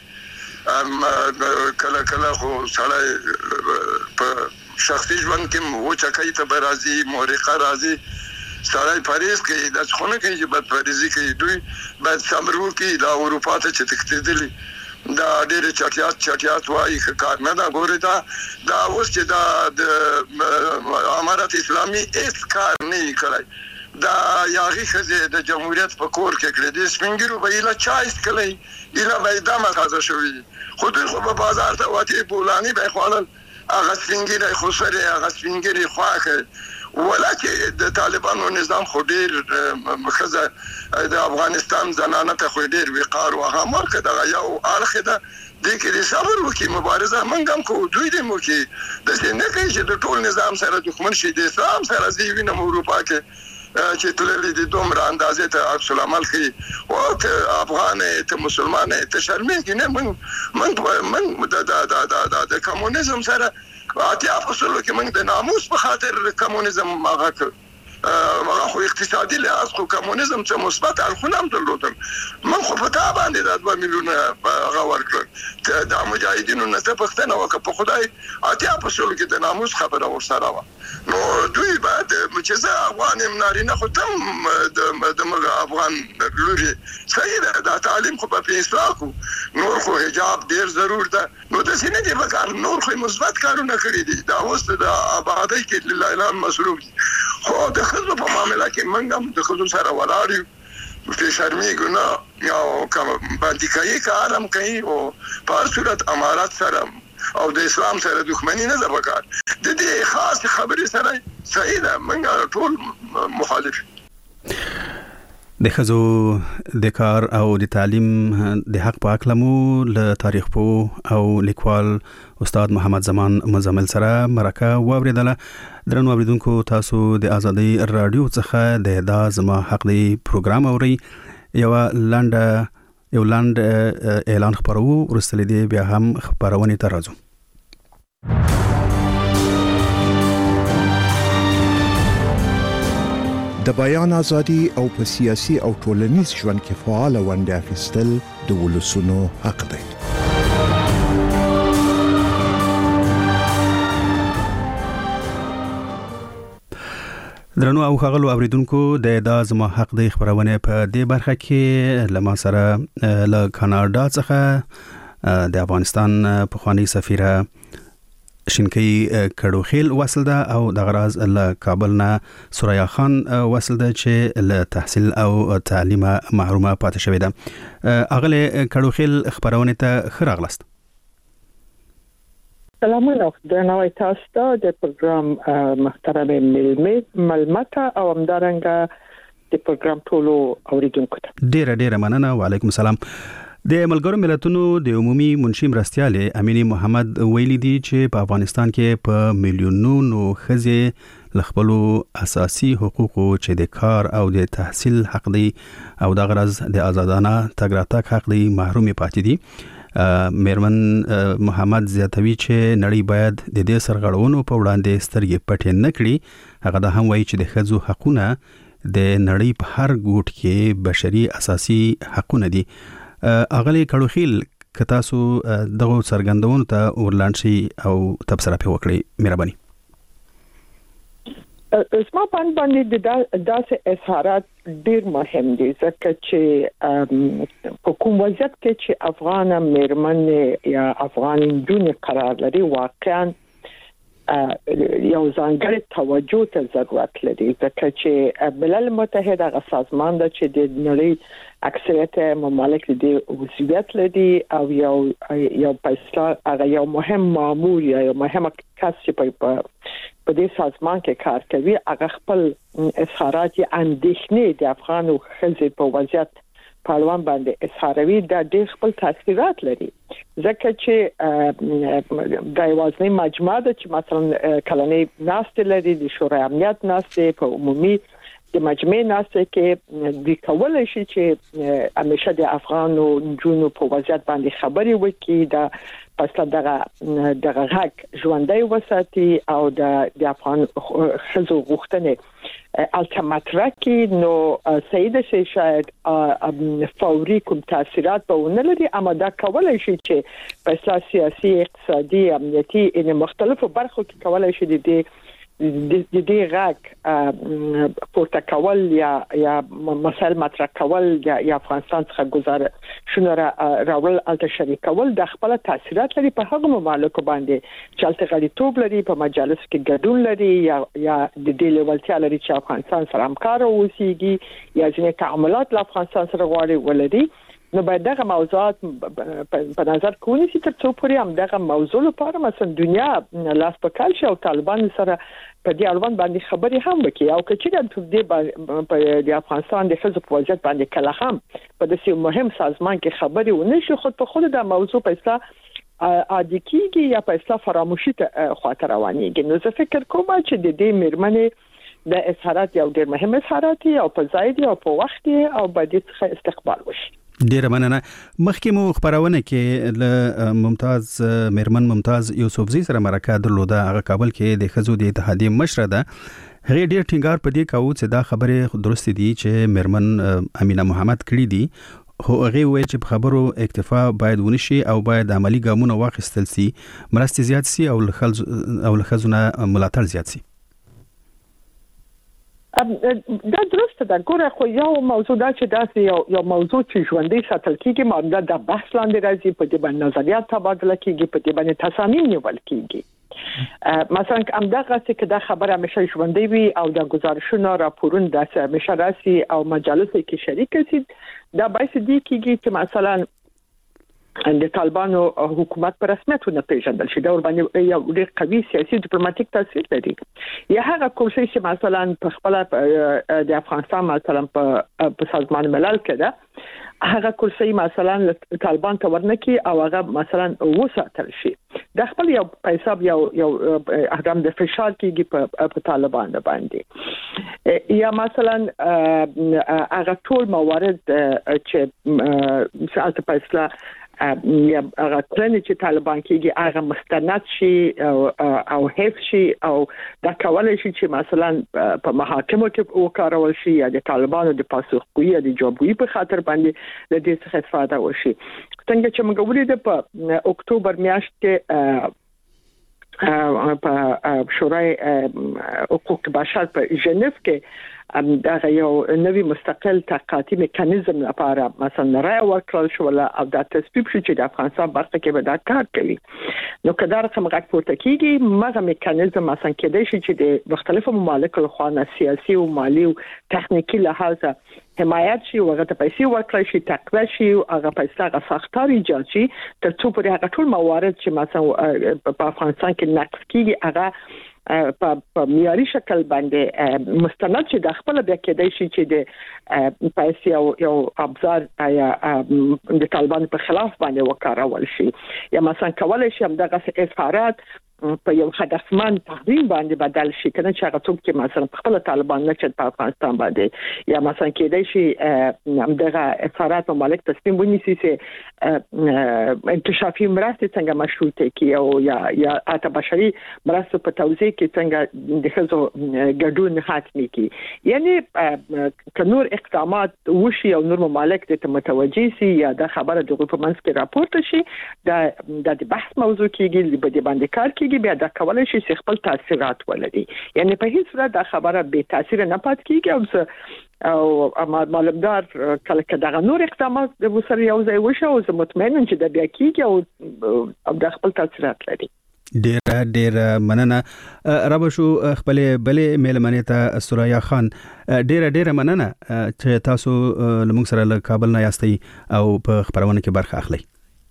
[SPEAKER 5] کله کله خو سړی په شخصي ژوند کې وچکۍ ته به راځي، مورقه راځي، سړی پریز کوي، داسې خو نه کوي چې بدپریزي کوي. دوی باید صبر وکړي. دا اروپا ته چې تښتېدلي دا ډېرې چټیات وایي، ښه کار نه ده. ګورې دا اوس چې دا د امارت اسلامي هېڅ کار نه یې کړی. دا یاغي ښځې د جمهوریت په کور کې کړې دي، سپین ږیرو به ایله چای څښلی، ایله به یې دمه تازه شوي، خو دوی خو به بازار ته وتې بولاني به یې خوړل، هغه سپین ږیری خسرې، هغه سپین ږیري خواښې. ولکه د طالبانو نظام خو ډېر ښځه د افغانستان زنانه ته خو ډېر وقار و هغه ملک دغه یو اړخ ده، دې کې دې صبر وکړي، مبارزه موږ هم کوو، دوی دې هم وکړي. داسې نه کوي چې د ټول نظام سره دښمن شي. د اسلام سره زه یې وینم اروپا کې چې تللې دي دومره اندازې ته عکس العمل کوي او ته افغان ته مسلمان ته شرمېږي نه من د کمونیزم سره اتیا فصلو کې موږ د ناموس په خاطر کمونیزم هغه خو اقتصادي لحاظ خو کمونیزم چې مثبت اړخونه هم درلودل من خو په تا باندې د 2 میلیونه هغه ورکړل د مجاهدینو نه ته پښتنه وکړه په خدای اتیا فصلو کې د ناموس خبره ورسره وه نو دوی بعد چې زه افغان یم نارینه خو تم د افغان لوري صحیح ده دا تعلیم خو په اصلاح کو نور خو حجاب ډیر ضرور ده نو د سینې دی وکړ نور خو مثبت کارونه کړی دي دا اوس د آبادی کې لله اعلان مصروف دي خو د خزو په معاملې کې موږ هم د خزو سره ولاړ یو په شرمېږو نه یو کوم باندې کوي کارم کوي او په هر صورت امارات سره او د اسلام سره دښمنی نه ده وکړ د دې خاص خبرې سره صحیح ده موږ ټول مخالف
[SPEAKER 3] د خزو د کار او د تعلیم د حق په اړه مو له تاریخ پوه او لیکوال استاد محمد زمان مزمل سره مرکه واوریدله درنو اوریدونکو تاسو د ازادي رادیو څخه د دا زما حق دی پروګرام اوري یو لاند اعلان خبرو ورسره دی بیا هم خبرونه ترازو
[SPEAKER 6] د بیان ازادي او په سیاسي او ټولنیز ژوند کې فعال ونډه اخیستل د ولسونو حق دی.
[SPEAKER 3] درنو او خغلو اوریدونکو د دا زما حق دی خبرونه په دې برخه کې لما سره له کاناډا څخه د افغانستان پخوانی سفیره شینکی کډوخیل وصل ده او د غراز له کابل نه سوریا خان وصل ده چې له تحصیل او تعلیم محرومه پاتې شوې ده اغله کډوخیل خبرونه ته خراغلست
[SPEAKER 7] سلامونه درنوي تاسو ته د پروګرام محترم ملمتا او همدارنګه د پروګرام ټولو اوریدونکو ته
[SPEAKER 3] ډیره مننه وعلیکم السلام د ملګرو ملتونو د عمومي منشي مرستياله امینی محمد ویلي دی چې په افغانستان کې په میلیونونو ښځې لخپلو اساسي حقوقو چې د کار او د تحصیل حق دی او د غرض د آزادانه تګ راتګ حق دی محروم پاتې دي میرمن محمد زیاتوي چې نړۍ باید د دې سرغړونو په وړاندې سترګې پټې نه کړي هغه د هم وایي چې د ښځو حقونه د نړۍ په هر ګوټ کې بشري اساسي حقونه دي اغلی کډوخیل کتاسو دغه سرګندون ته ورلانشي او تبصره په وکړي مهرباني
[SPEAKER 7] اسما باندې د داسې اظهارات ډیر مهم دي ځکه چې په کوم وضعیت کې چې افغان میرمن یا افغان نجونې قرار لري واقعا یو ځانګړی توجه ته ضرورت لري ځکه چې ملل متحد هغه سازمان ده چې د نړۍ اکثریت ممالک د وضعیت لري او یو فیصله هغه یو مهم مامور یا یو مهم کس چې په دې سازمان کې کار کوي هغه خپل اظهارات اندېښنې د افغان ښځې په وضعیت پهلوان باندې اظهاروي دا ډېر خپل تاثیرات لري ځکه چې د یوازینی مجموعه ده چې مثلا کلنۍ ناستې لري د شورای امنیت ناستې په عمومي د مجمع ناستې کې د کولای شي چې همیشه د افغانو نجونو په وضعیت باندې خبرې وکړي د پس دغه غږ ژوندۍ وساتي او د افغان ښځو غوښتنې الټیماتره کې نو سیده شي شاید فوري کوم تاثیرات به ونه لري اما دا کولای شي چې په سیاسي اقتصادي امنیتي ان مختلفو برخو کې کولای شي د دې غږ پورته کول یا مسائل مطرح کول یا افغانستان څخه گزارشونه راول الته شریکول د خپل تاثیرات لري په هغه ممالکو باندې چې الته غړیتوب لري په مجالس کې ګډون لري یا د دې لیوالتیا لري چې افغانستان سره همکار اوسيږي یا ځینې تعاملات له افغانستان سره غواړي ولري نو باید دغه موضوعات په نظر کې ونیسي تر څو پورې هم دغه موضوع لپاره مثلا دنیا لاس په کال شي او طالبان سره په دې اړوند باندې خبرې هم وکړي او کچې د افغانستان د ښځو په وضعیت باندې کله هم په داسې مهم سازمان کې خبرې ونشي خود په خود د موضوع په اصطلاح عادي کیږي یا په اصطلاح فراموشي ته خاطر روانيږي نو زه فکر کوم چې د دې میرمنې د اظهارات یو ډېر مهم اظهارات او په ځای دی او په وخت دی او باید څخه استقبال وشي.
[SPEAKER 3] ډیره مننه. مخکې مو خبرونه کې له ممتاز میرمن ممتاز یوسفزی سره مرکه درلوده. هغه کابل کې د خزو د اتحادیې مشره ده. هغه ډیر ټینګار پدې کاوه چې دا خبره درست دي چې میرمن امینه محمد کړی دي، خو هغه وایي چې په خبرو اکتفا باید ونشي او باید عملی ګامونه واخیستل سي، مرستې زیات سي او لخزونه ملاتړ زیات سي.
[SPEAKER 7] دا درسته ده. ګوره خو یو موضوع دا چې داسې یو موضوع چې ژوندۍ ساتل کیږي، ماده د بحث لاندې راځي، په دې باندې نظریات تبادله کیږي، په دې باندې تصامیم نیول کیږي. مثلا همدغه چې دا خبره همیشه ژوندۍ وي او د گزارشونو راپورونه داسې همیشه راسي او مجالسو کې شریک شي، دا باعث دي کیږي چې مثلا د طالبانو حکومت پر رسمیت نه پیژندل شي. دا ور باندې یو ډېر قوي سیاسي ډیپلوماټیک تاثیر لري. یا هغه کوم شی چې مثلا په خپل د افغانستان مثلا په سازمان ملل کې ده، هغه کرسي مثلا طالبان ته ورنکي او هغه مثلا وساتل شي. د خپل یو حساب یو اقدام د فشار کېږي په طالبان باندې. یا مثلا هغه ټول موارد چې ساعت په اصطلاح یا هغه کړنې چې طالبان کېږي هغه مستند شي او حفظ شي او دا کولای شي چې مثلا په محاکمو کې وکارول شي یا د طالبانو د پاسخګویي یا د جوابګویي په خاطر باندې د دې څخه استفاده وشي. څنګه چې موږ ولیدل په اکتوبر میاشت کې په شورای حقوق بشر په ژنیف کې دا یو نوی مستقل تحقیقاتي میکانیزم لپاره مثلا رای ورکړل شو او دا تصویب شو چې د افغانستان برخه کې به دا کار کوي. نو کله رقم غږ پورته کیږي، مغه میکانیزم مثلا کېدای شي چې د مختلفو ممالکو له خوا سیاسي او مالی او تخنیکی لحاظه حمایت شي، هغه ته پیسې ورکړل شي، تقویه شي، هغه پیسې هغه ساختار ایجاد شي تر څو پورې هغه ټول موارد چې مثلا په افغانستان کې نقض کیږي هغه په معیاري شکل باندې مستند چې د خپل بیا کېدای شي چې د پیسې یو ابزار یا د طالبان په خلاف باندې وکارول شي. یا مثلا کولای شي همدغه اظهارات په یو هدفمند تحریم باندې بدل شي، کنه چې هغه څوک چې مثلا خپل طالبان نه چت په افغانستان باندې یا مثلا کېدای شي همدغه اظهارات مملک تصمیم ونیسي چې انکشافي مرستې څنګه مشروطه کی او یا اته بشري مرستې په توزیع کې څنګه د خزو ګډون حتمي کی. یعنی کنور اقدامات وشي او نور مملک ته متوجي سي یا د خبره د غوښتنې منځ کې راپورته شي، د بحث موضوع کېږي، په دې باندې کار کېږي، بیا دا کولای شي چې خپل تاثیرات ولري. یعنی په هیڅ صورت دا خبره به تاثیر نه پات کېږي او معلومدار کله دغه نور اقدامات د وسره یو ځای وشو او زه مطمئنم چې دا بیا کېږي او د خپل تاثیرات لري.
[SPEAKER 3] ډیر مننه. رابشو خپل بلې میلمنې ته سوریا خان، ډیر مننه چې تاسو لمونږ سره له کابل نه یاستئ او په خبرونه کې برخه اخلئ.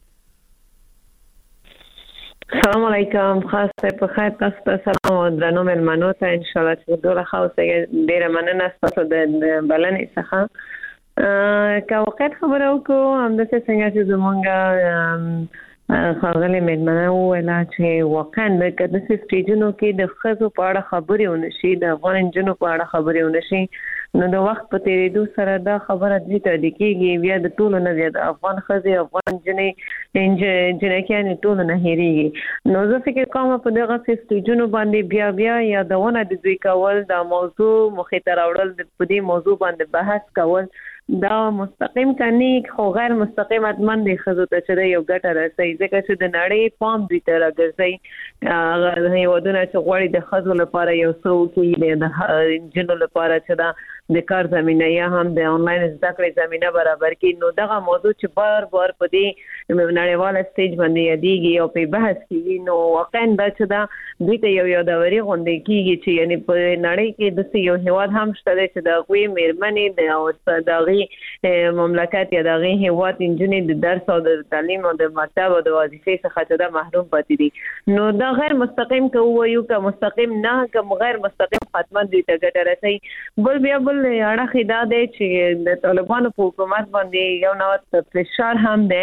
[SPEAKER 8] السلام علیکم. خاص په خیر تاسو ته سلام او درنو مېلمنو ته ان شاء الله چې دوه خاصه ډیره مننه تاسو د بلنې څخه. که وخت خبرو کو هم د څنګه چې زمونږ خاغلی مېلمنه وویل چې واقعا د کده سټیجونو کې د خزو په اړه خبرې ونشي، د افغان جنو په اړه خبرې ونشي، نو د وخت په تیریدو سره دا خبره دې ته د کېږي بیا د ټولو نه زیات افغان خزې افغان جنکیان ټولو نه هېریږي. نو زه فکر کوم په دغه سټیجونو باندې بیا یادونه د دوی کول، د موضوع مخې ته راوړل، په دې موضوع باندې بحث کول دا مستقیم کني خو غیر مستقیم اتمن دي خزو ته چې یو ګټه رسي، ځکه چې د نړۍ پام دوی ته راګرځي. هغه یودونه چې غوړي د خزو لپاره یو څو کې د جنو لپاره چې دا د کار زمينه یا هم د انلاین زده کړې زمينه برابر کړي. نو دغه موضوع چې بار په دې نړیواله سټیج باندې یادېږي او په بحث کېږي، نو واقعا دا چې دا دوی ته یو یادوري غونډه کېږي چې یعنی په نړۍ کې د یو هیواد هم شته چې د غوي مېرمنې د مملکت یا دغه هیواد انجنیر د درس او د تعلیم او د مکتب او د وظیفې څخه دا محروم پاتې دي. نو دا غیر مستقیم کوو یو که مستقیم نه کوم غیر مستقیم حتما دي ته ګټه رسي. بل اړه خدا ده چې د طالبانو په حکومت باندې یو نوښت فشار هم ده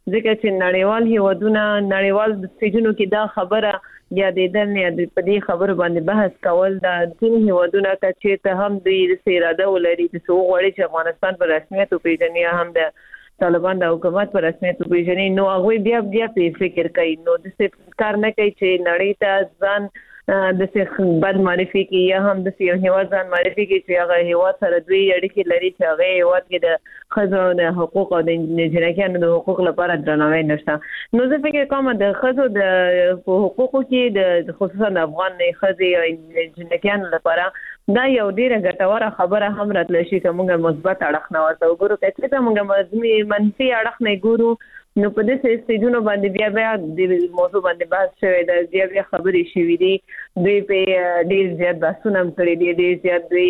[SPEAKER 8] ځکه چې نړیوال هیوادونه نړیوال سټیجونو کې دا خبره یا د دنیا د پدې خبرو باندې بحث کول د ځینې هیوادونو چې ته هم د اراده ولري چې وغواړي چې افغانستان په رسمیت وپیژني هم د طالبان د حکومت په رسمیت وپیژني نو هغه بیا په فکر کوي نو د څه کار نه کوي چې نړۍ ته ځان د څه بد معرفي کوي یا هم د یو هیواد ځان معرفي کوي چې هغه هیواد سره دوی اړیکې لري چې هغه هیواد کې د ښځو د حقوق او د جنکیانو د حقوق لپاره درناوی نشته نو زه فکر کوم د ښځو د حقوقو کې د خصوصا د افغان ښځې او جنکیانو لپاره دا یو ډیره ګټوره خبره هم راتلی شي چې موږ مثبت اړخ نه ورته وګورو چې موږ منفي اړخ نه ګورو نو په دې سټیجونو باندې بیا د موضوع باندې بحث شوی دی بیا خبرې شوې دي دوی په ډیر زیات بحثونه کړي دي ډیر زیات دوی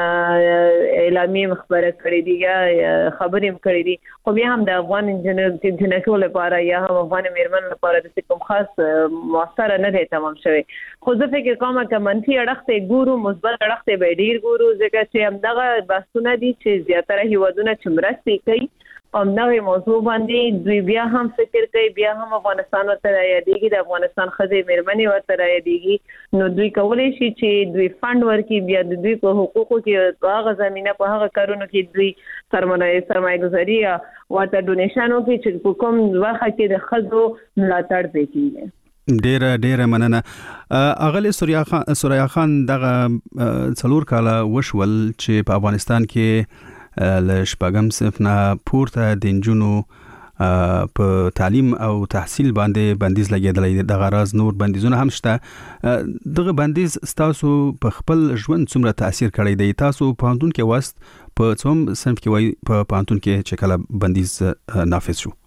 [SPEAKER 8] اعلامیه مخبره کړې دي یا خبرې کړې دي خو بیا هم د افغان جنکو لپاره یا هم افغان میرمن لپاره د کوم خاص موثر نه دی تمام شوی خو زه فکر کوم چې منفي اړخ ته ګورو مثبت اړخ ته به ډیر ګورو ځکه چې همدغه بحثونه دي چې زیاتره هیوادونه چې مرستې کوي همدغه موضوع باندې دوی بیا هم فکر کوي بیا هم افغانستان ورته یادېږي د افغانستان ښځې میرمنې ورته یادېږي نو دوی کولی شي چې دوی فند ورکړي بیا د دوی په حقوقو کې په هغه زمینه په هغه کارونو کې دوی سرمایه گذاري ورته ډونیشن وکړي چې په کوم وخت کې د ښځو ملاتړ وکړي
[SPEAKER 3] ډیره مننه اغلی سوریا خان دغه څلور کاله وشول چې په افغانستان کې ل شپږم صنف نه پورته د نجونو په تعلیم او تحصیل باندې بندیز لګیدلی د غراض نور بندیزونه هم شته دغه بندیز تاسو په خپل ژوند څومره تاثیر کړی دی تاسو په پوهنتون کې واست په څوم صنف کې وای په پوهنتون کې چې کله بندیز نافذ شو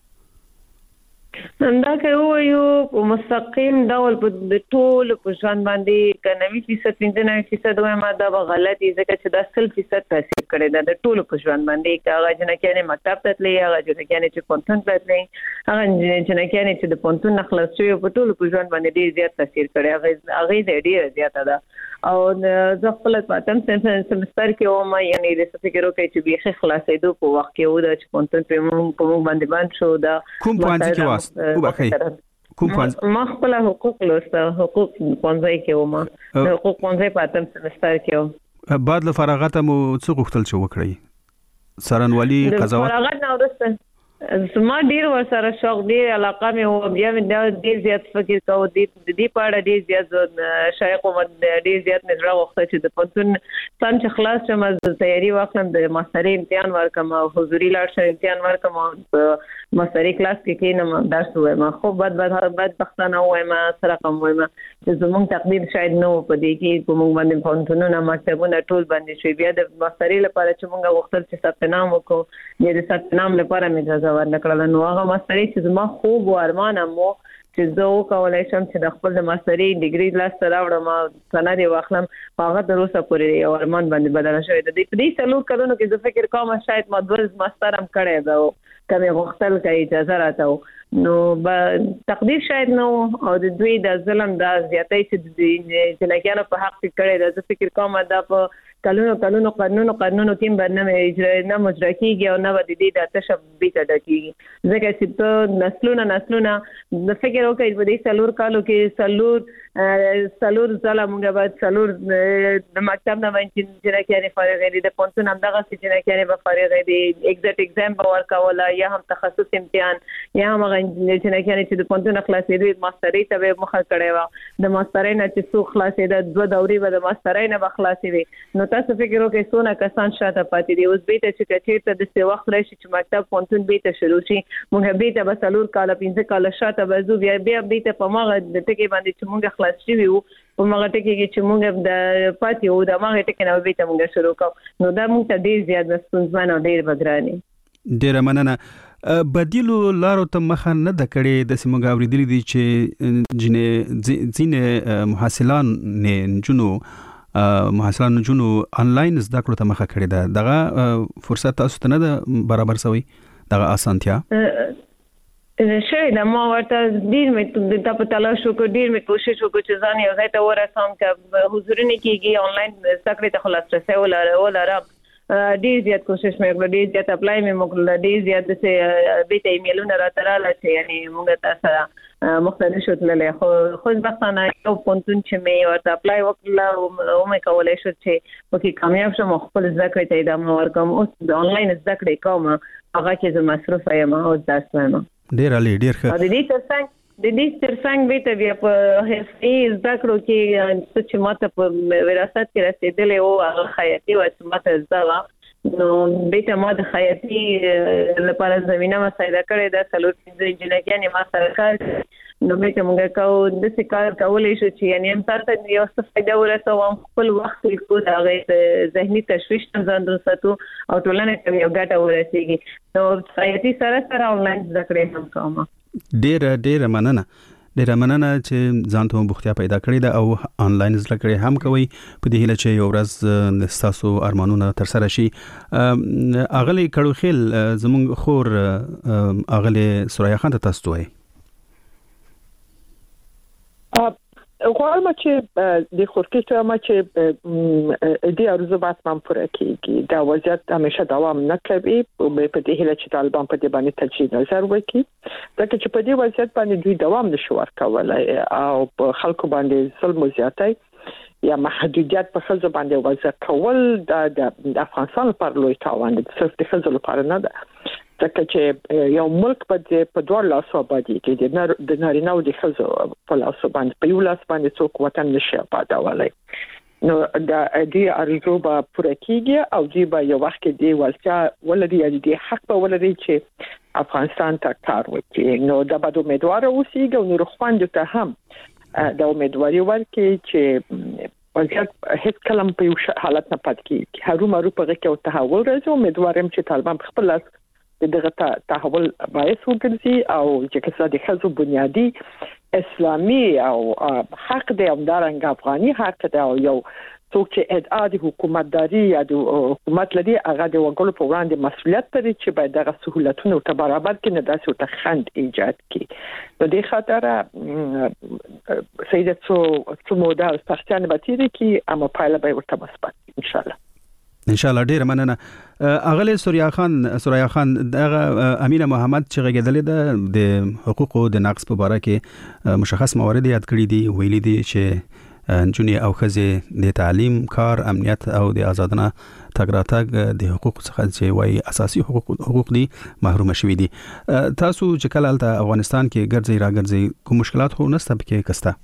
[SPEAKER 8] دا کوي یو مستقیم ډول په ټول په ژوند باندې کنوي فیصد 95% وایم دا غلطي ځکه چې دا 100% تاثیر کړی دا د ټول په ژوند باندې هغه جنکیانې مکتب ته تللی هغه جنکیانې چې پونتون ته تللی هغه جنکیانې چې د پونتون نه خلاص شوی په ټول په ژوند باندې ډیر زیات تاثیر کړی هغه ډیر زیات ده او زه خپل پاتم سمستر کې وم یعنی د فکر وکړ چې به خلاصېدو په وخت کې و د پونتون په موږ باندې باندې شو دا
[SPEAKER 3] کوم پوینټ کې واست او بخې کوم پوینټ
[SPEAKER 8] ما خپل حقوق لوسته حقوق پونځای کې وم حقوق پونځای پاتم سمستر کې
[SPEAKER 3] بعد له فراغت مو څه غوښتل چې وکړی سرنوالي قضاوت
[SPEAKER 8] فراغت نه ورسته زما ډیر ورسره شوق ډیر علاقه مې او بیا مې ډیر زیات فکر کوم د دې په اړه ډیر زیات شایق او ډیر زیات مې زړه وخت چې د پونتون سم چې خلاص شم د تیاری وکړم د ماستري امتحان ورکم او حضوري لاړ امتحان ورکم او ماستري کلاس کې کینم درس وایم خو بعد بختانه وایم سره کوم وایم چې زموږ تقدیر شاید نو په دې کې کوم باندې پونتونونه مکتبونه ټول باندې شوی بیا د ماستري لپاره چې موږ وختل چې ثبت نام وکړو د ثبت نام لپاره مې ورنکړل نو هغه ماستري چې زما خوب او ارمان مو چې زه وکولای شم چې د خپل د ماستري ډیګري لاس ته راوړم سند واخلم هغه تر اوسه پورې یو ارمان باندې بدل شوی د دې څلور کلونو کې زه فکر کوم شاید ما دوه ماستر هم کړی دا کومه غوښتل کوي اجازه راته نو تقدیر شاید نو او د دوی د ظلم د زیاتۍ چې د جنکیانو په حق کې کړی دا زه فکر کوم دا په قانونو کې باندې نه مجرا کیږي او نه د دې د تشبیه ډکیږي ځکه چې ته نسلونه د فکر وکړي په دې څلور کالو کې څلور ځله موږ باید څلور د مکتب نه باندې جنکیانې فارغ دي د پونتون هم دغه جنکیانې به فارغ دي ایگزیکټ ایگزام به ورکوله یا هم تخصص امتحان یا هم جنکیانې چې د پونتون خلاصېدو ماستري ته به مخه کړی و د ماسترۍ نه چې څو خلاصېده دوه دورې به د ماسترۍ نه به خلاصېدې نو تاسو فکر وکړئ څونه کسان شاته پاتې دي اوس بیت چې چیرته د څه وخت راشي چې مکتب پونتون بیت شروع شي موږ بیت به څلور کاله 15 کاله شاته بزو بیا بیت په ماغه د ټکی باندې چې موږ خلاص شي وو په ماغه ټکی کې چې موږ د پاتې وو د ماغه ټکی نه بیت موږ شروع کوو نو دا موږ ته ډیر زیات ستونزمن او ډیر بګراني
[SPEAKER 3] ډیر مننه بدیلو لارو ته مخه نه د کړې د سیمه اوریدلې دي چې ځینې محصلان نه جنو محصلان جنو انلاین زده کړو ته مخه کړې ده دغه فرصت تاسو ته نه ده برابر شوی دغه اسانتیا
[SPEAKER 8] شي دا ما ورته ډیر مې د په تلاش وکړ ډیر مې کوشش وکړ چې ځان یو ځای ته ورسوم چې حضور نه کیږي انلاین زده کړې ته خلاص رسې ولاره ډیر زیات کوشش مې وکړ، ډیر زیات اپلای مې وکړ، ډیر زیات څه به ته ایمیلونه راتراله چې یعنی موږ تاسو مختلف شتللې خو ځکه یو پونتون چې مې ورته اپلای وکړ او مې کولای شو چې وکي کامیاب شم، خپل ذکر ته ادامه ورکوم. اوس د انلاین ذکر کوم، هغه کې زه مصروف یم او درس وایم.
[SPEAKER 3] ډیر علي ډیر ښه.
[SPEAKER 8] د دې ترڅنګ به ته بیا په حرفي ذکر کې چې ماته په وراثت کې رسیدلې او هغه خیاطي او چې ماته زده نو به ته ما د خیاطي لپاره زمينه مساعده کړې ده. څلور پنځه انجینرګانې ما سره کار نو به ته موږ کوو د څه کار کولای شو چې یعنی هم تاسو یو څه فائدہ ورسوم، خپل وخت کو دا غي ذهني تشویش ځان درساتو او ټولنه ته یو ګټه ورسیږي. نو خیاطي سره آنلاین ذکر هم کوم.
[SPEAKER 3] ډیر مننه چې ځان ته بوختیا پیدا کړې ده او آنلاین زده کړې هم کوي. په دې هیله چې یو ورځ تاسو ارمانونه تر سره شي. اغلی کړو خیل زموږ خور اغلی سوریا خان ته تاسو وایي.
[SPEAKER 7] غواړم چې د خورکې ما چې د ارزو باتم پوره کیږي. دا وضعیت همیشه دوام نه کوي. په دې هیله چې طالبان په دې باندې تجدید نظر وکړي، ځکه چې په دې وضعیت باندې دوی دوام نشي ورکولای او په خلکو باندې ظلم زیاتی یا محدودیت په خلکو باندې وضع کول د افغانستان لپاره لوی تاوان دی، صرف د خلکو لپاره نه ده. ځکه چې یو ملک په دوه لاسو باندې کې د نارینه او د ښځو په لاسو باندې په یو لاس باندې څوک وطن نشي آبادولای. نو دا دې ارزو به پوره کیږي او دې به یو وخت کې دی ولچا ولري یا دې حق به ولري چې افغانستان ته کار وکړي. نو دا به امیدوار اوسېږي او نور خوند ته هم دا امیدواري ورکړي چې وضعیت هیڅ کلم په یو حالت نه پات کیږي. هرومرو په کې او تحول راځي. امیدوارم چې طالبان خپل لاس دغه تحول باعث وګرځي او چې کسا د خزو بنیادی اسلامي او حق دی او دارنګ افغاني حق دی او یو څوک چې ادعا د حکومتداري یا د حکومت لري هغه د وګړو په وړاندې مسؤلیت لري چې باید دغه سہولتونه ته برابر کړي، نه داسې ته خند ایجاد کړي. نو د خاطر سیدت څو موده سختیان به تیری کې اما پایله به ورته مثبت ان شاء الله.
[SPEAKER 3] ډیر مننه. اغلی سوریا خان دغه امینه محمد چې غږیدلې ده د حقوقو د نقض په اړه کې مشخص موارد یاد کړی دي. ویلي دي چې جنې او ښځې د تعلیم، کار، امنیت او د آزادانه تګ راتګ د حقوق څخه چې وايي اساسي حقوق دي محروم شوي دي. تاسو چې کله هلته افغانستان کې ګرځي راګرځي کوم مشکلات خو نشته پکې کسته؟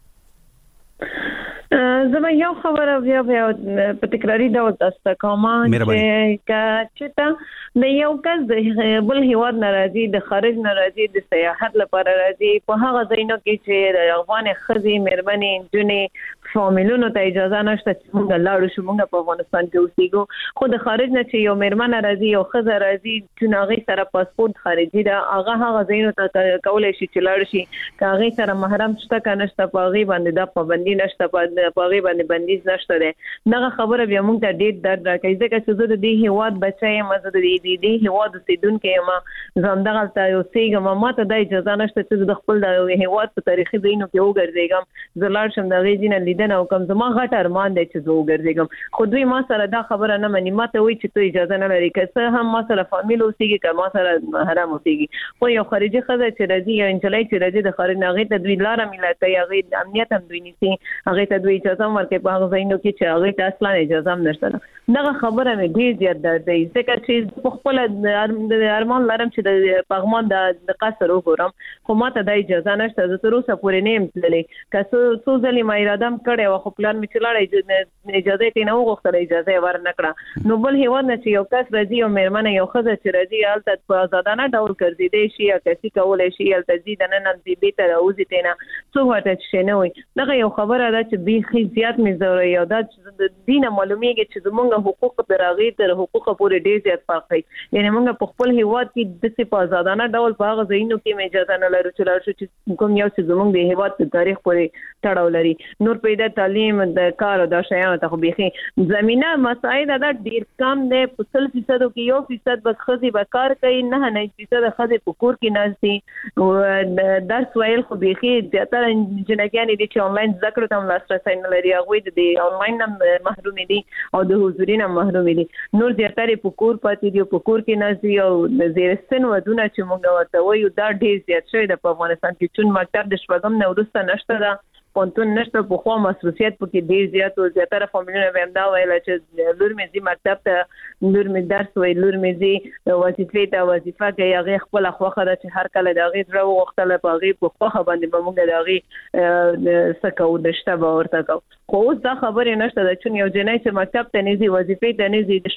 [SPEAKER 8] زما یو خبره بیا په تکراری ډول تاسو کوم چې تا د یو کس د بل هیواد ناراضي، د خارج ناراضي، د سیاحت لپاره راځي په هغه ځایونو کې چې د افغان ښځې مېرمنې جنې فامیلونو ته اجازه نشته چې موږ لاړو شو، موږ په افغانستان کې اوسېږو. خو د خارج نه چې یو مېرمن راځي یو ښځه راځي چې هغه سره پاسپورت خارجي ده، هغه ځایونو ته کولای شي چې لاړ شي. که هغه سره محرم شته که نشته په هغه باندې د پابندي نشته، په هغه باندې بندیز نشته ده. دغه خبره بیا موږ ته ډېر درد راکوي ځکه چې زه د دې هیواد بچی یم، زه د دې هیواد اوسېدونکی یم، زه همدغلته اوسېږم. ما ته دا اجازه نشته چې د خپل د هیواد په تاریخي ځایونو کې وګرځېږم، زه لاړ شم د هغې ځای نه لیدنه وکړم. زما غټ ارمان دی چې زه وګرځېږم، خو دوی ما سره دا خبره نه مني. ما ته وایي چې ته اجازه نه لرې، که څه هم ما سره فامیل اوسېږي که ما سره محرم اوسېږي. خو یو خارجي ښځه چې راځي یا نجلۍ چې راځي د خارج نه، هغې ته دوی لاره میله کوي، هغې امنیت هم دوی نیسي، هغې ته دوی اجازه هم ورکوي په هغه ځایونو کې چې هغې ته اصلا اجازه هم نشته ده. دغه خبره مې ډېر زیات درد دی ځکه چې په خپله د ارمان لرم چې د پغمان د قصر وګورم، خو ما ته دا اجازه نشته. زه تر اوسه پورې نه یم تللی. که څو ځلې ما اراده هم کړې وه خو پلان مې چې لاړی اجازه یې ترې نه وغوښتله، اجازه یې ورنه کړه. نو بل هېواد نه چې یو کس راځي، یو مېرمنه، یو ښځه چې راځي هلته په ازادانه ډول ګرځېدی شي یا کسي کولی شي، هلته ځي دننه بېرته راوځي ترې نه، څوک ورته شی نه وایي. دغه یو خبره ده چې بیخي زیات مې ضروري او دا چې د دې نه معلومیږي چې زموږ حقوق تر هغې تر حقوقو پورې ډېر زیات فرق دی. یعنې موږ په خپل هېواد کې داسې په ازادانه ډول په هغه ځایونو کې اجازه نه لرو چې لاړ شو چې کوم یو چې زموږ د هېواد په تاریخ پورې تړاو لري. نور په د تعلیم د کار او د شیانو ته بيخي زمينه مساعد دا ډیر کم دی په 100% کې 1% به خزي به کار کوي 9% خزي په کور کې ناشتي درس ویل خو بيخي زیاتره جنګیان دي چې انلاین ذکر ته لاسرسي نه لري هغه د انلاین محروم دي او د حضوري نه محروم دي نور زیاتره په کور پاتې دي په کور کې ناشتي او د زیرستن ودونه چې موږ ورته وایو دا ډیر زیات شوی د افغانستان کې چون مکتب د شپږم نه ورسته نشته دا پونتون نشته په خو مصروفیت پکې ډیر زیات او زیاتره فامیلونه به امدا ویل چې لور مې زی مکتب ته لور مې درس وای لور مې زی وظیفه کوي هغه خپل خوخه ده چې هر کله د هغه درو وختله په هغه په خوخه باندې به موږ د هغه سکو دشته به ورته کو خو دا خبره نشته د چون یو جنای چې مکتب ته نيزي وظیفه ته نيزي د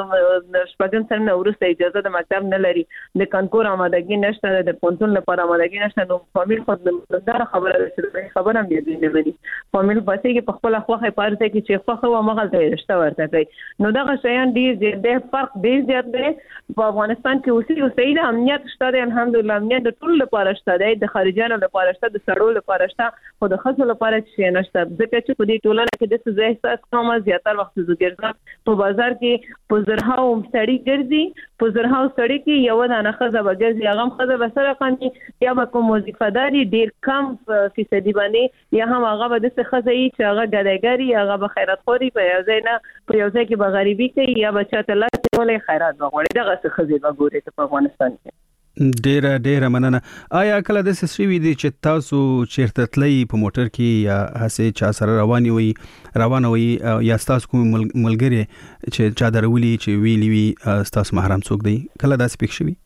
[SPEAKER 8] شپږم سره نو ورسته اجازه د مکتب نه لري د کانکور آمادګي نشته د پونتون لپاره آمادګي نشته نو فامیل خو دا خبره ده خبره هم دي لري فامیل پسې کې په خپل خوخه پارته کې چې خوخه و مغل ته رشتہ ورته کوي نو دا شیان ډیر د فرق ډیر زیات دی په افغانستان کې اوسې د امنیت شته الحمدلله امنیت د ټول لپاره شته د خارجانو لپاره شته د سړو لپاره شته خو د خاصو لپاره چې نشته ځکه چې په دې ټولنه کې د څه احساس کوم زیاتره وخت زګرځم په بازار کې په زرهاو سړی ګرځي په زرهاو سړی کې یو دانه خزه بګرځي هغه خزه بسره قانوني یا به کوم وظیفه‌داري ډیر کم فیصدي باندې یا هم هغه به د څه خزه چې هغه ګډېګری هغه به خیرات خوري په یو ځای نه په یو ځای کې به غریبي کوي یا به چاته لاس ولې خیرات وغوړي دغه څه خزه به ګوري په افغانستان کې
[SPEAKER 3] ډیره مننه آیا کله د سسوي دي چې تاسو چیرته تللی په موټر کې یا هسه چا سره روانه وي یا تاسو کوم ملګری چې چا درولي چې ویلی وي تاسو محرم څوک دی کله داسې پېښ شوی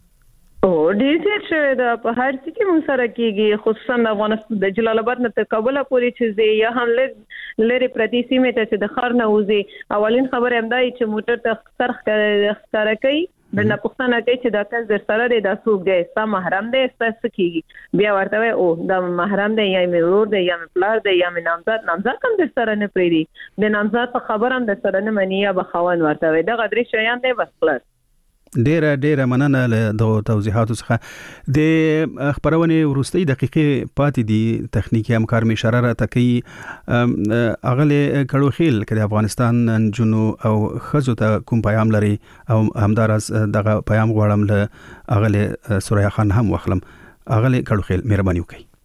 [SPEAKER 8] او ډیر شوی دا په هر څه کې مون سره کېږي خصوصا د افغانستان د جلال آباد نه تر کابل پورې چې یا هم لری پردي سیمه ته چې د خار نه وځي اولین خبر هم دا چې موټر ته سرخ ښکارا کوي د نه پښتنه کوي چې دا کس در سره دی دا څوک دی ستا محرم دی ستاسو کېږي بیا ورته وای او دا محرم دی یا مې ورور دی یا مې پلار دی یا مې نامزد کوم در سره نه پریدي د نامزد په خبر هم در سره نه مني یا بخوان ورته وای دا غدري شیان دی بس خلاص
[SPEAKER 3] ډیره مننه له توضیحاتو څخه د خبرونه ورستۍ دقیقې پاتې دي تخنیکی همکار می اشاره را تکي اغله کړو خیل کله افغانستان جنو او خزو ته کوم پیغام لري او همدارس دغه پیغام غواړم له اغله سوریا خان هم واخلم اغله کړو خیل مهرباني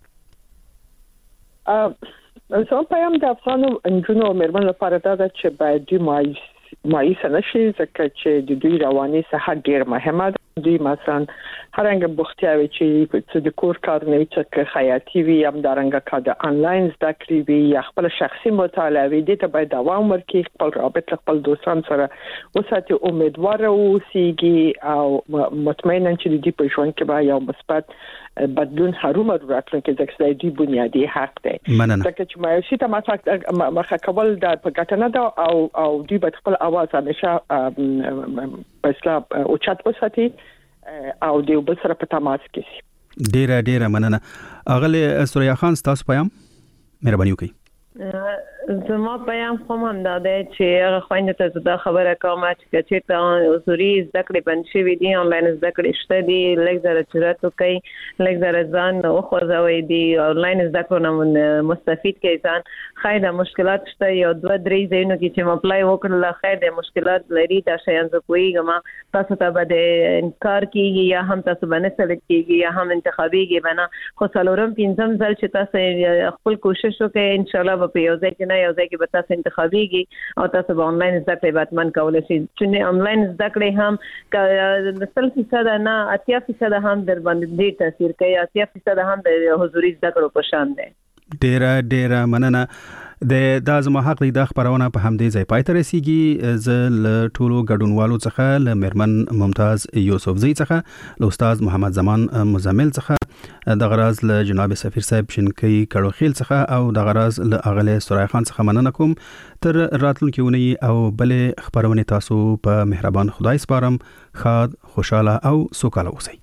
[SPEAKER 3] وکړئ
[SPEAKER 7] زه پیغام د افغانو جنو مېرمن لپاره دا چې باید دی مایي سنشي ځکه چې د دوی رواني صحت ډیر مهمه ده دوی مثلا هرڅنګه بوختیاوي چې د کور کار نه چې خیاطي وي هم دارنګه کار د انلاین زده کړې وي یا خپل شخصي مطالعه وي د ته باید دوام ورکړي خپل رابط خپل دوستان سره وساتي امیدوار اوسېږي او مطمئنا چې د دې په ژوند کې به یو مثبت بدلون هرومر راتلونکي ځکه د بنیادی حق دی ځکه چې مایوسي ته مخه کول د پګټنه ده او دوی به خپل اواز همیشه په اسلام او چات وساتي او د بل سره په تماس کې
[SPEAKER 3] ډیره مننه اغله سوریا خان تاسو پیغام مهرباني وکړئ
[SPEAKER 8] زما پیغام کوم هم دا دی چې هغه خويند ته دا خبره کوم چې ته حضوري زده کړې بند شوې دي انلاین زده کړې شته دي لږ زره چرته کوي لږ زره ځان او خوځوي دي انلاین زده کړو مستفید کې ځان خیر د مشکلات شته یو 2-3 ځایونو کې چې مپلای وکړل خیر د مشکلات لري دا شیان زه کویږم تاسو ته به انکار کیږي یا هم تاسو باندې سلیکټ کیږي یا هم انتخابيږي بنا خو څلورم پنځم ځل چې تاسو خپل کوشش وکړئ ان شاء الله په یو ځای کې نه یو ځای کې به تاسو انتخابيږي او تاسو به انلاین زده کړې باتمن کولای شئ چې انلاین زده کړې هم 100% نه 80% هم در باندې ډیر تاثیر کوي 80% هم د حضوري زده کړو په شان دی
[SPEAKER 3] ډیره مننه د زما حق د خبرونه په همدې ځای پای ته رسیدي ز ل ټولو ګډونوالو څخه ل مېرمن ممتاز یوسفزئی څخه ل استاد محمد زمان مزمل څخه د غراز ل جناب سفیر صاحب شینکی کړو خیل څخه او د غراز ل اغله سورای خان څخه مننه کوم تر راتلونکي ونی او بلې خبرونه تاسو په مهربان خدای سپارم خاد خوشاله او سوکاله اوسئ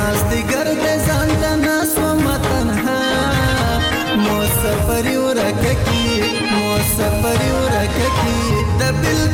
[SPEAKER 9] مازدیګر د ځان ته ناس وم تنها مو سفر ورکه کی د بل